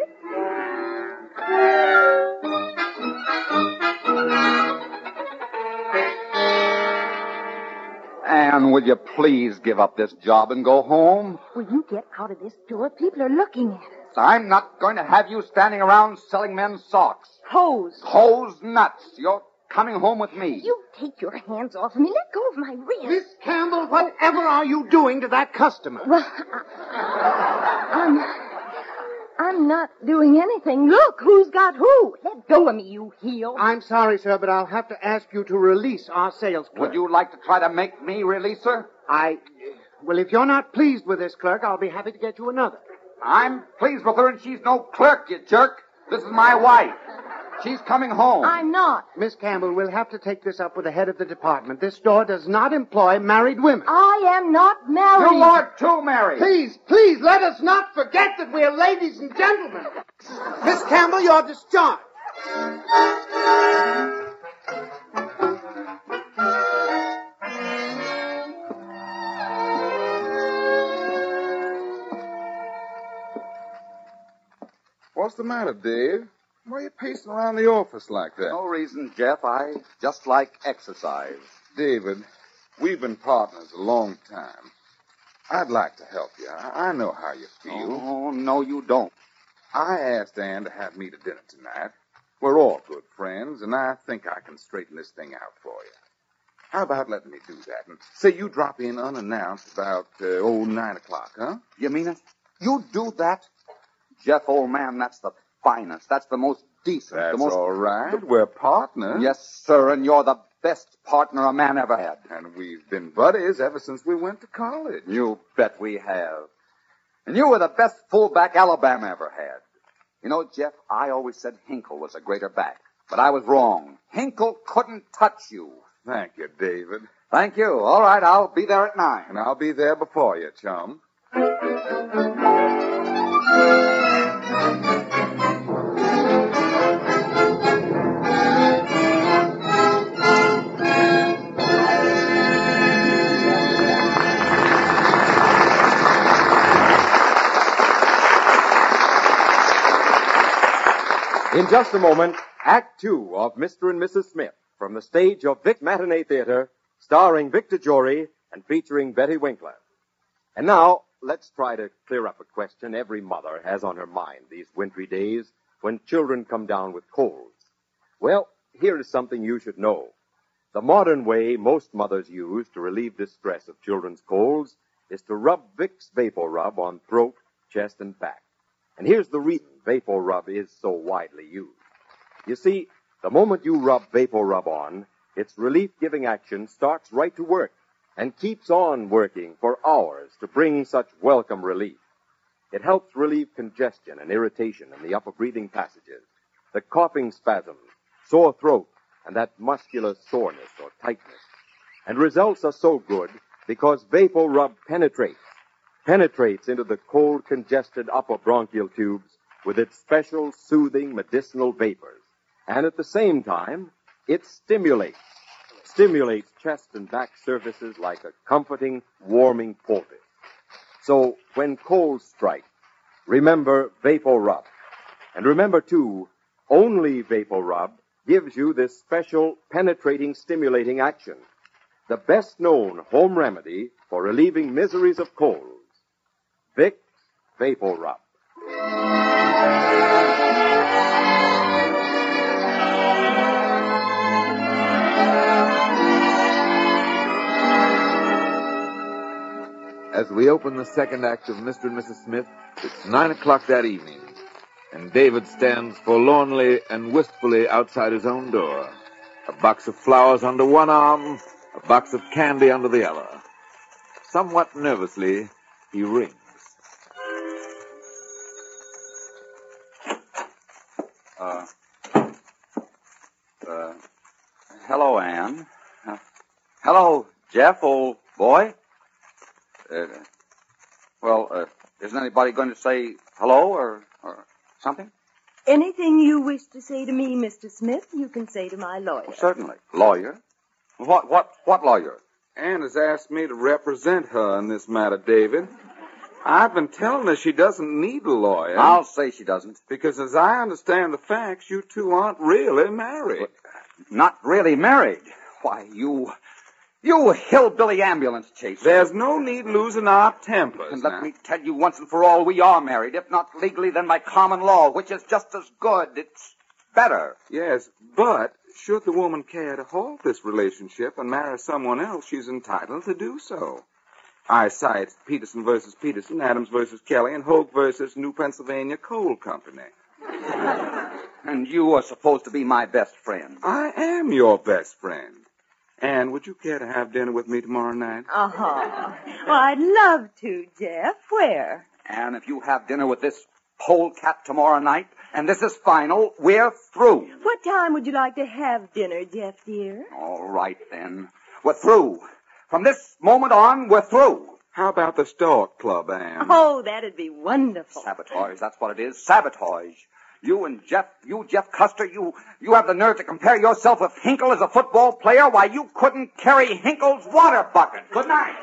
N: Anne, will you please give up this job and go home?
M: Will you get out of this door? People are looking at us.
N: I'm not going to have you standing around selling men's socks.
M: Hose.
N: Hose nuts. You're coming home with me.
M: You take your hands off me. Let go of my wrist.
F: Miss Campbell, whatever are you doing to that customer?
M: Well, I, I'm... I'm not doing anything. Look, who's got who? Let go of me, you heel.
F: I'm sorry, sir, but I'll have to ask you to release our sales clerk.
N: Would you like to try to make me release her?
F: I... Well, if you're not pleased with this clerk, I'll be happy to get you another.
N: I'm pleased with her, and she's no clerk, you jerk. This is my wife. She's coming home.
M: I'm not.
F: Miss Campbell, we'll have to take this up with the head of the department. This store does not employ married women.
M: I am not married.
N: You are too married.
F: Please, please, let us not forget that we're ladies and gentlemen. Miss Campbell, you're discharged.
L: What's the matter, Dave? Why are you pacing around the office like that?
N: No reason, Jeff. I just like exercise.
L: David, we've been partners a long time. I'd like to help you. I I know how you feel.
N: Oh, no, you don't.
L: I asked Ann to have me to dinner tonight. We're all good friends, and I think I can straighten this thing out for you. How about letting me do that? And say you drop in unannounced about, uh, oh, nine o'clock, huh?
N: You mean it? You do that? Jeff, old man, that's the finest. That's the most decent.
L: That's
N: the most...
L: all right. We're partners.
N: Yes, sir, and you're the best partner a man ever had.
L: And we've been buddies ever since we went to college.
N: You bet we have. And you were the best fullback Alabama ever had. You know, Jeff, I always said Hinkle was a greater back. But I was wrong. Hinkle couldn't touch you.
L: Thank you, David.
N: Thank you. All right, I'll be there at nine.
L: And I'll be there before you, chum.
K: In just a moment, Act Two of Mister and Missus Smith from the stage of Vic Matinee Theater, starring Victor Jory and featuring Betty Winkler. And now, let's try to clear up a question every mother has on her mind these wintry days when children come down with colds. Well, here is something you should know. The modern way most mothers use to relieve the stress of children's colds is to rub Vicks Vapor Rub on throat, chest, and back. And here's the reason Vapor Rub is so widely used. You see, the moment you rub Vapor Rub on, its relief-giving action starts right to work and keeps on working for hours to bring such welcome relief. It helps relieve congestion and irritation in the upper breathing passages, the coughing spasms, sore throat, and that muscular soreness or tightness. And results are so good because Vapor Rub penetrates, penetrates into the cold, congested upper bronchial tubes with its special soothing medicinal vapors. And at the same time, it stimulates, stimulates chest and back surfaces like a comforting, warming poultice. So when colds strike, remember Vapor Rub. And remember, too, only Vapor Rub gives you this special penetrating, stimulating action. The best-known home remedy for relieving miseries of colds. Vicks Vapor Rub.
L: As we open the second act of Mister and Missus Smith, it's nine o'clock that evening, and David stands forlornly and wistfully outside his own door, a box of flowers under one arm, a box of candy under the other. Somewhat nervously, he rings.
N: Uh, Ann. Uh, hello, Jeff, old boy. Uh, well, uh, isn't anybody going to say hello or, or something?
M: Anything you wish to say to me, Mister Smith, you can say to my lawyer.
N: Well, certainly. Lawyer? What, what, what lawyer?
L: Ann has asked me to represent her in this matter, David. I've been telling her she doesn't need a lawyer.
N: I'll say she doesn't.
L: Because as I understand the facts, you two aren't really married.
N: Not really married? Why, you... You hillbilly ambulance chaser.
L: There's no need losing our tempers.
N: And let
L: now.
N: me tell you once and for all, we are married. If not legally, then by common law, which is just as good. It's better.
L: Yes, but should the woman care to halt this relationship and marry someone else, she's entitled to do so. I cite Peterson versus Peterson, Adams versus Kelly, and Hogue versus New Pennsylvania Coal Company.
N: And you are supposed to be my best friend.
L: I am your best friend. Ann, would you care to have dinner with me tomorrow night?
M: Uh-huh. Well, I'd love to, Jeff. Where?
N: And if you have dinner with this polecat tomorrow night, and this is final, we're through.
M: What time would you like to have dinner, Jeff, dear?
N: All right, then. We're through. From this moment on, we're through.
L: How about the Stork Club, Ann?
M: Oh, that'd be wonderful.
N: Sabotage, that's what it is. Sabotage. You and Jeff, you, Jeff Custer, you, you have the nerve to compare yourself with Hinkle as a football player? Why, you couldn't carry Hinkle's water bucket. Good night.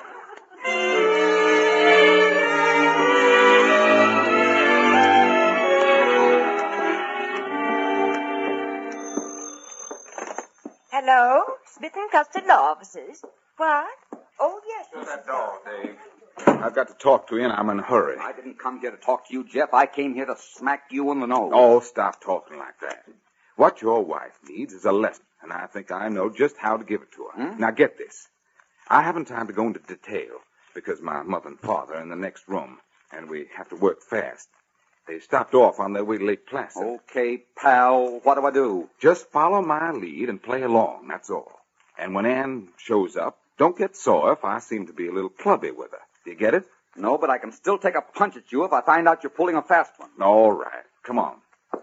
P: Hello? Smith and Custer Law Offices. What? Oh, yes.
L: Shut that door, Dave. I've got to talk to you, and I'm in a hurry.
N: I didn't come here to talk to you, Jeff. I came here to smack you in the nose.
L: Oh, stop talking like that. What your wife needs is a lesson, and I think I know just how to give it to her. Hmm? Now, get this. I haven't time to go into detail, because my mother and father are in the next room, and we have to work fast. They stopped off on their way to Lake Placid.
N: Okay, pal. What do I do?
L: Just follow my lead and play along, that's all. And when Ann shows up, don't get sore if I seem to be a little clubby with her. Do you get it?
N: No, but I can still take a punch at you if I find out you're pulling a fast one.
L: All right. Come on.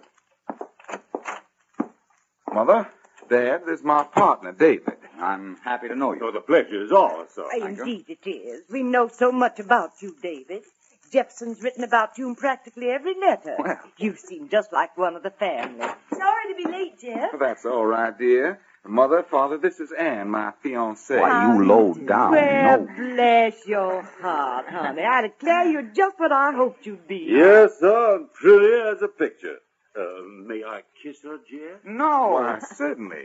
L: Mother, Dad, this is my partner, David.
N: I'm happy to know you.
E: Oh, the pleasure is ours, sir.
P: Indeed it is. We know so much about you, David. Jefferson's written about you in practically every letter.
N: Well.
P: You seem just like one of the family. Sorry to be late, Jeff.
L: That's all right, dear. Mother, Father, this is Ann, my fiancée.
N: Why, you low down.
P: Well,
N: no.
P: bless your heart, honey. I declare you're just what I hoped you'd be.
E: Yes, sir. Pretty as a picture. Uh, may I kiss her, Jeff?
N: No.
L: Why, certainly.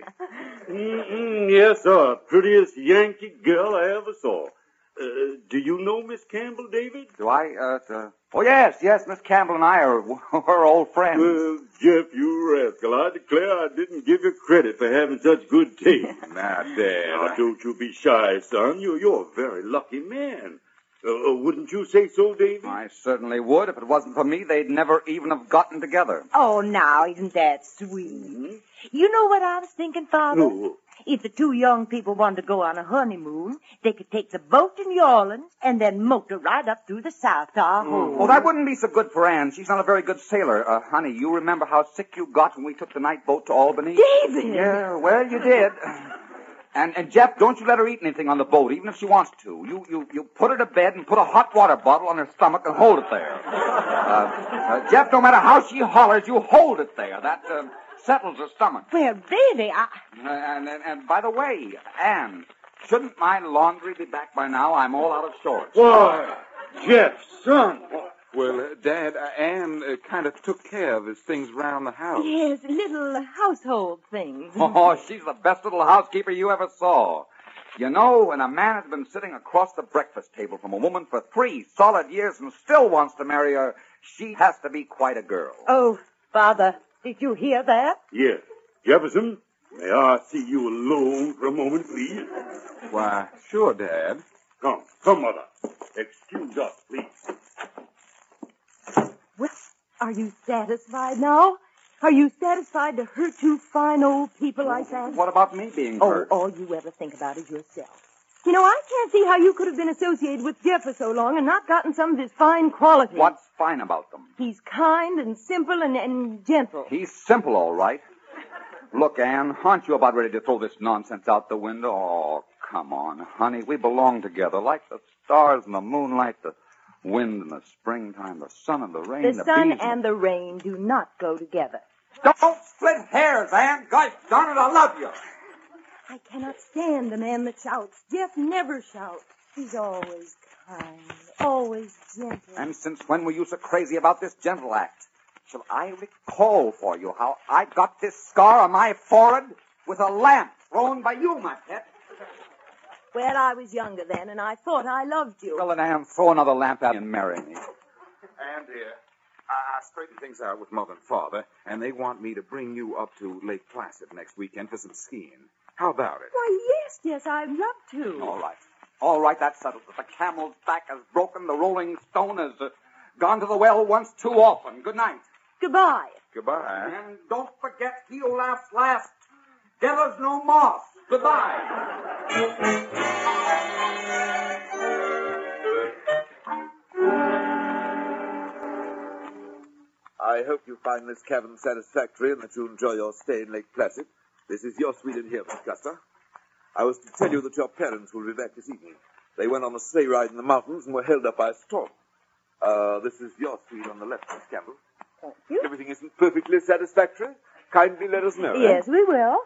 E: Mm-mm, yes, sir. Prettiest Yankee girl I ever saw. Uh, do you know Miss Campbell, David?
N: Do I, uh, uh... Oh, yes, yes, Miss Campbell and I are we're old friends.
E: Well, Jeff, you rascal. I declare I didn't give you credit for having such good taste.
L: Now, Dad.
E: Now, don't you be shy, son. You, you're a very lucky man. Uh, uh, wouldn't you say so, David?
N: I certainly would. If it wasn't for me, they'd never even have gotten together.
P: Oh, now, isn't that sweet?
E: Mm-hmm.
P: You know what I was thinking, Father?
E: No.
P: If the two young people wanted to go on a honeymoon, they could take the boat to New Orleans and then motor right up through the South to our home.
N: Oh, that wouldn't be so good for Ann. She's not a very good sailor. Uh, honey, you remember how sick you got when we took the night boat to Albany?
P: David!
N: Yeah, well, you did. And, and Jeff, don't you let her eat anything on the boat, even if she wants to. You, you, you put her to bed and put a hot water bottle on her stomach and hold it there. Uh, uh, Jeff, no matter how she hollers, you hold it there. That, uh, settles her stomach.
P: Well, baby, I...
N: Uh, and, and, and by the way, Ann, shouldn't my laundry be back by now? I'm all out of shorts.
E: Why, Jeff, son.
L: Well, uh, Dad, uh, Ann uh, kind of took care of his things round the house.
P: Yes, little household things.
N: Oh, she's the best little housekeeper you ever saw. You know, when a man has been sitting across the breakfast table from a woman for three solid years and still wants to marry her, she has to be quite a girl.
P: Oh, Father, did you hear that?
E: Yes. Jefferson, may I see you alone for a moment, please?
L: Why, sure, Dad.
E: Come, come, Mother. Excuse us, please.
P: Well, are you satisfied now? Are you satisfied to hurt two fine old people like that?
N: What about me being
P: oh,
N: hurt?
P: All you ever think about is yourself. You know, I can't see how you could have been associated with Jeff for so long and not gotten some of his fine qualities.
N: What's fine about them?
P: He's kind and simple and, and gentle.
N: He's simple, all right. Look, Anne, aren't you about ready to throw this nonsense out the window? Oh, come on, honey. We belong together like the stars and the moonlight, the wind and the springtime, the sun and the rain.
M: The,
N: the
M: sun
N: bees
M: and the rain do not go together.
N: Don't split hairs, Anne. Gosh darn it, I love you.
M: I cannot stand a man that shouts. Jeff never shouts. He's always kind, always gentle.
N: And since when were you so crazy about this gentle act? Shall I recall for you how I got this scar on my forehead with a lamp thrown by you, my pet?
M: Well, I was younger then, and I thought I loved you.
N: Well, then, Anne, throw another lamp out and marry me.
L: And, dear, I, I straightened things out with Mother and Father, and they want me to bring you up to Lake Placid next weekend for some skiing. How about it?
M: Why, yes, yes, I'd love to.
N: All right. All right, that's settled. The camel's back has broken. The rolling stone has uh, gone to the well once too often. Good night.
M: Goodbye.
L: Goodbye.
N: And don't forget, heel laughs last. Devil's no moss. Goodbye.
L: I hope you find this cabin satisfactory and that you enjoy your stay in Lake Placid. This is your suite in here, Miss Custer. I was to tell you that your parents will be back this evening. They went on a sleigh ride in the mountains and were held up by a storm. Uh, this is your suite on the left, Miss Campbell.
M: Thank you.
L: Everything isn't perfectly satisfactory. Kindly let us know.
M: Yes,
L: eh?
M: we will.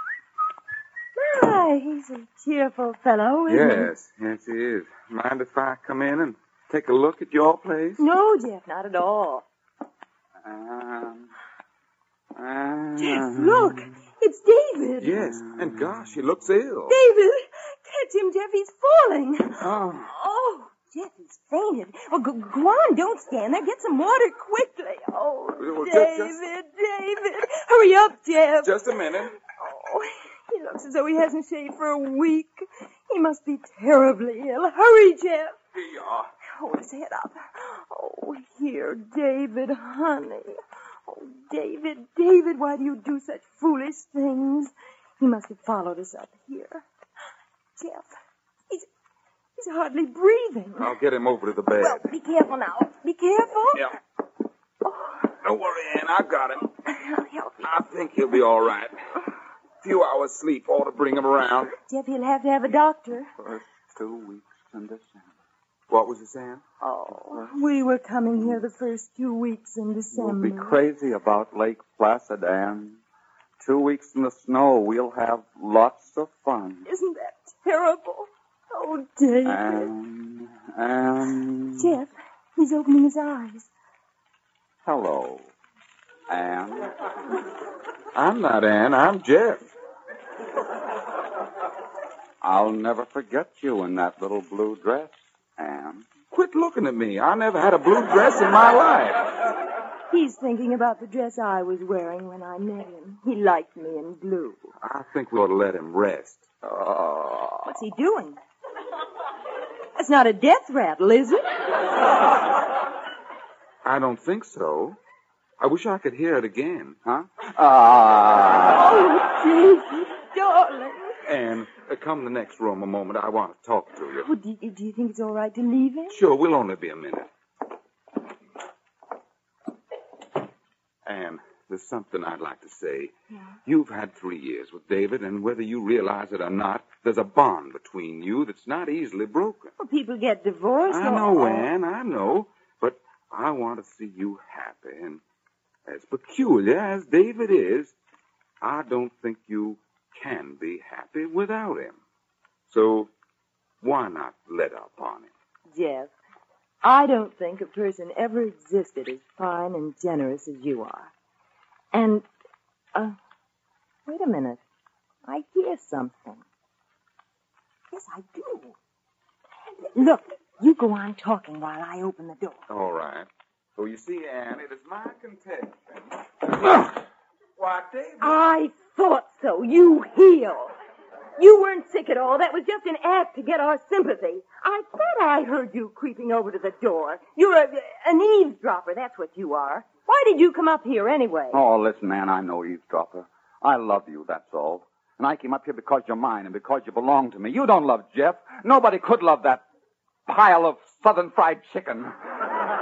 M: My, he's a cheerful fellow, isn't
L: Yes, yes, he is. Mind if I come in and take a look at your place?
M: he? No, Jeff, not at all.
L: Um, um,
M: Jeff, look. It's David.
L: Yes, and gosh, he looks ill.
M: David, catch him, Jeff. He's falling.
L: Oh.
M: Oh, Jeff, he's fainted. Oh, go, go on. Don't stand there. Get some water quickly. Oh,
L: Well, just-
M: David,
L: just-
M: David. Hurry up, Jeff.
L: Just a minute.
M: Oh, he looks as though he hasn't shaved for a week. He must be terribly ill. Hurry, Jeff.
L: Here you are.
M: Hold his head up. Oh, here, David, honey. Oh, David, David, why do you do such foolish things? He must have followed us up here. Jeff, he's he's hardly breathing.
L: I'll get him over to the bed.
M: Well, be careful now. Be careful.
L: Yeah. Don't worry, Ann. I've got him.
M: I'll help you.
L: I think he'll be all right. A few hours sleep ought to bring him around.
M: Jeff, he'll have to have a doctor.
N: First two weeks in December.
L: What was it, Sam?
M: Oh, we were coming here the first two weeks in
N: We'll
M: December.
N: be crazy about Lake Placid, Anne. Two weeks in the snow, we'll have lots of fun.
M: Isn't that terrible? Oh, David.
N: Anne, Anne.
M: Jeff, he's opening his eyes.
N: Hello, Anne.
L: I'm not Ann. I'm Jeff.
N: I'll never forget you in that little blue dress, Anne.
L: Quit looking at me. I never had a blue dress in my life.
M: He's thinking about the dress I was wearing when I met him. He liked me in blue.
L: I think we ought to let him rest.
N: Oh.
M: What's he doing? That's not a death rattle, is it?
L: I don't think so. I wish I could hear it again.
N: Huh? Ah.
M: Oh, David, darling.
L: Ann, uh, come to the next room a moment. I want to talk to you.
M: Oh, do, do you think it's all right to leave him?
L: Sure, we'll only be a minute. Ann, there's something I'd like to say.
M: Yeah.
L: You've had three years with David, and whether you realize it or not, there's a bond between you that's not easily broken.
M: Well, people get divorced.
L: I
M: or-
L: know, Ann, I know. But I want to see you happy. And as peculiar as David is, I don't think you can be happy without him. So why not let up on him?
M: Jeff, I don't think a person ever existed as fine and generous as you are. And, uh, wait a minute. I hear something. Yes, I do. Look, you go on talking while I open the door.
L: All right. So you see, Ann, it is my contention. Why, David.
M: I thought so. You heel. You weren't sick at all. That was just an act to get our sympathy. I thought I heard you creeping over to the door. You're a, an eavesdropper. That's what you are. Why did you come up here anyway?
N: Oh, listen, man, I'm no eavesdropper. I love you, that's all. And I came up here because you're mine and because you belong to me. You don't love Jeff. Nobody could love that pile of southern fried chicken.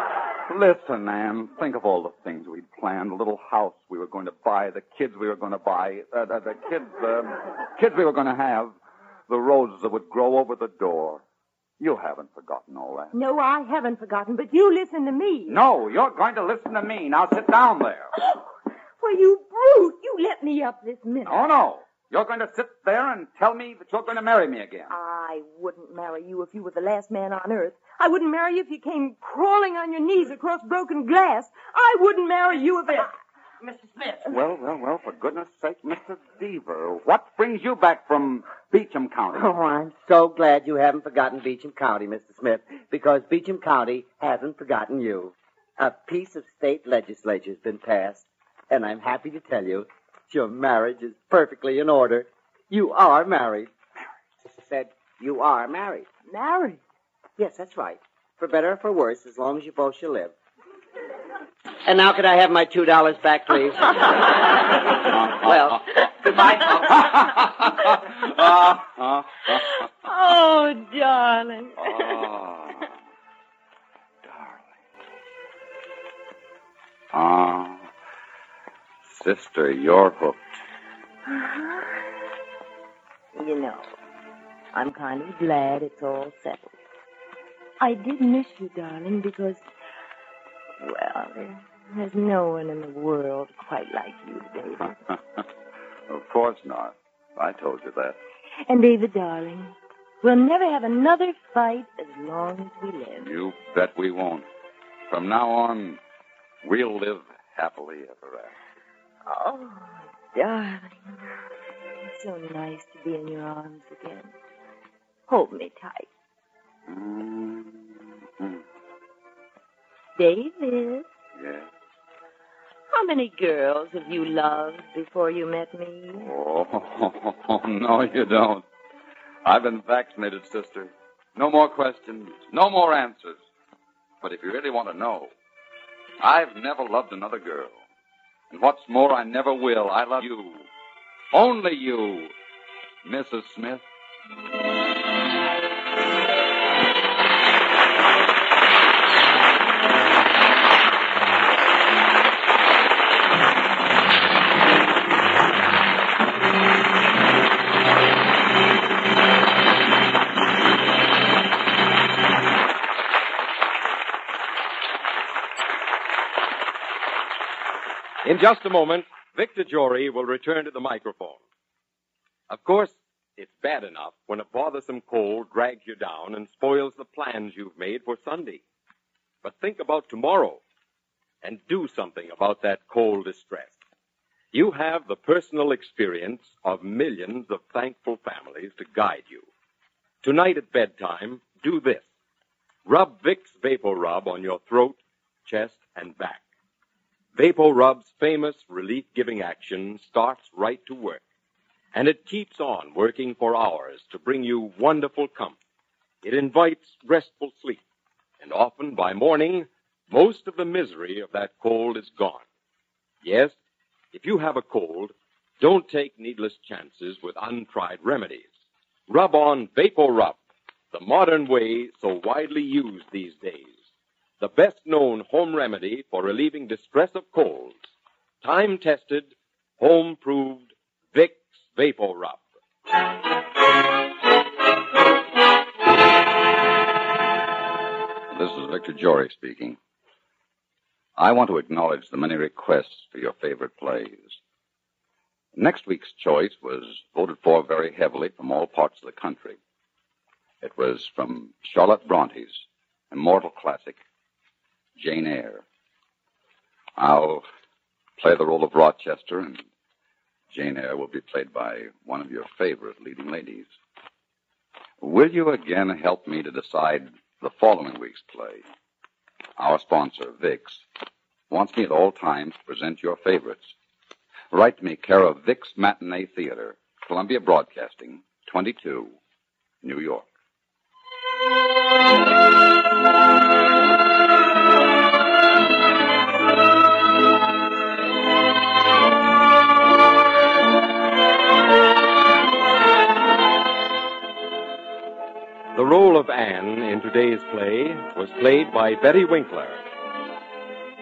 N: Listen, Anne, think of all the things we'd planned. The little house we were going to buy, the kids we were going to buy, uh, the, the kids, uh, kids we were going to have, the roses that would grow over the door. You haven't forgotten all that.
I: No, I haven't forgotten, but you listen to me.
N: No, you're going to listen to me. Now sit down there.
I: Well, you brute. You let me up this minute.
N: Oh, no. You're going to sit there and tell me that you're going to marry me again.
I: I wouldn't marry you if you were the last man on earth. I wouldn't marry you if you came crawling on your knees across broken glass. I wouldn't marry you if I...
P: Mister Smith.
N: Well, well, well, for goodness sake, Mister Deaver, what brings you back from Beecham County?
O: Oh, I'm so glad you haven't forgotten Beecham County, Mister Smith, because Beecham County hasn't forgotten you. A piece of state legislature's been passed, and I'm happy to tell you your marriage is perfectly in order. You are married. Married. Said you are married.
I: Married?
O: Yes, that's right. For better or for worse, as long as you both shall live. And now could I have my two dollars back, please? Well, goodbye, folks.
I: Oh, darling.
N: Oh, darling. Oh, sister, you're hooked.
M: You know, I'm kind of glad it's all settled. I did miss you, darling, because, well, there's no one in the world quite like you, David.
N: Of course not. I told you that.
M: And, David, darling, we'll never have another fight as long as we live.
N: You bet we won't. From now on, we'll live happily ever after.
M: Oh, darling, it's so nice to be in your arms again. Hold me tight.
N: Mm-hmm.
M: David?
N: Yes?
M: How many girls have you loved before you met me?
N: Oh, no, you don't. I've been vaccinated, sister. No more questions, no more answers. But if you really want to know, I've never loved another girl. And what's more, I never will. I love you. Only you, Missus Smith.
Q: In just a moment, Victor Jory will return to the microphone. Of course, it's bad enough when a bothersome cold drags you down and spoils the plans you've made for Sunday. But think about tomorrow and do something about that cold distress. You have the personal experience of millions of thankful families to guide you. Tonight at bedtime, do this. Rub Vicks Vapor Rub on your throat, chest, and back. Vapor Rub's famous relief-giving action starts right to work, and it keeps on working for hours to bring you wonderful comfort. It invites restful sleep, and often by morning, most of the misery of that cold is gone. Yes, if you have a cold, don't take needless chances with untried remedies. Rub on Vapor Rub, the modern way so widely used these days. The best-known home remedy for relieving distress of colds. Time-tested, home-proved Vicks Vapor Rub.
N: This is Victor Jory speaking. I want to acknowledge the many requests for your favorite plays. Next week's choice was voted for very heavily from all parts of the country. It was from Charlotte Bronte's immortal classic, Jane Eyre. I'll play the role of Rochester, and Jane Eyre will be played by one of your favorite leading ladies. Will you again help me to decide the following week's play? Our sponsor, Vicks, wants me at all times to present your favorites. Write to me, care of Vicks Matinee Theater, Columbia Broadcasting, twenty-two, New York.
Q: The role of Anne in today's play was played by Betty Winkler.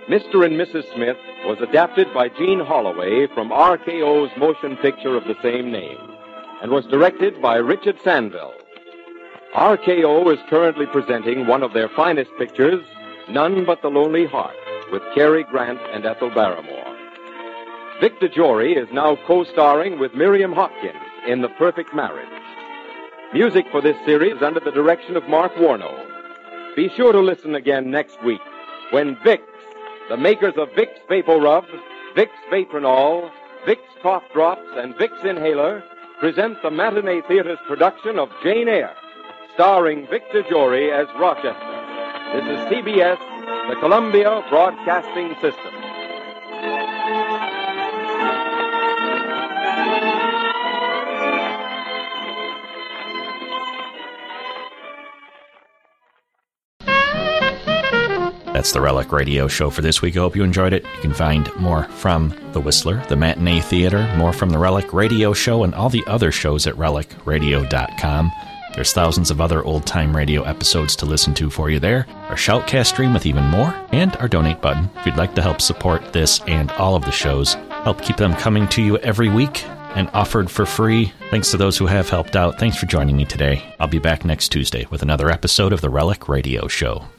Q: Mister and Missus Smith was adapted by Gene Holloway from R K O's motion picture of the same name and was directed by Richard Sandville. R K O is currently presenting one of their finest pictures, None But the Lonely Heart, with Cary Grant and Ethel Barrymore. Vic DeJory is now co-starring with Miriam Hopkins in The Perfect Marriage. Music for this series is under the direction of Mark Warno. Be sure to listen again next week when Vicks, the makers of Vicks Vapor Rub, Vicks Vatronol, Vicks Cough Drops, and Vicks Inhaler, present the Matinee Theater's production of Jane Eyre, starring Vic DeJory as Rochester. This is C B S, the Columbia Broadcasting System.
A: That's the Relic Radio Show for this week. I hope you enjoyed it. You can find more from The Whistler, the Matinee Theater, more from the Relic Radio Show, and all the other shows at relic radio dot com. There's thousands of other old-time radio episodes to listen to for you there, our Shoutcast stream with even more, and our donate button if you'd like to help support this and all of the shows. Help keep them coming to you every week and offered for free. Thanks to those who have helped out. Thanks for joining me today. I'll be back next Tuesday with another episode of the Relic Radio Show.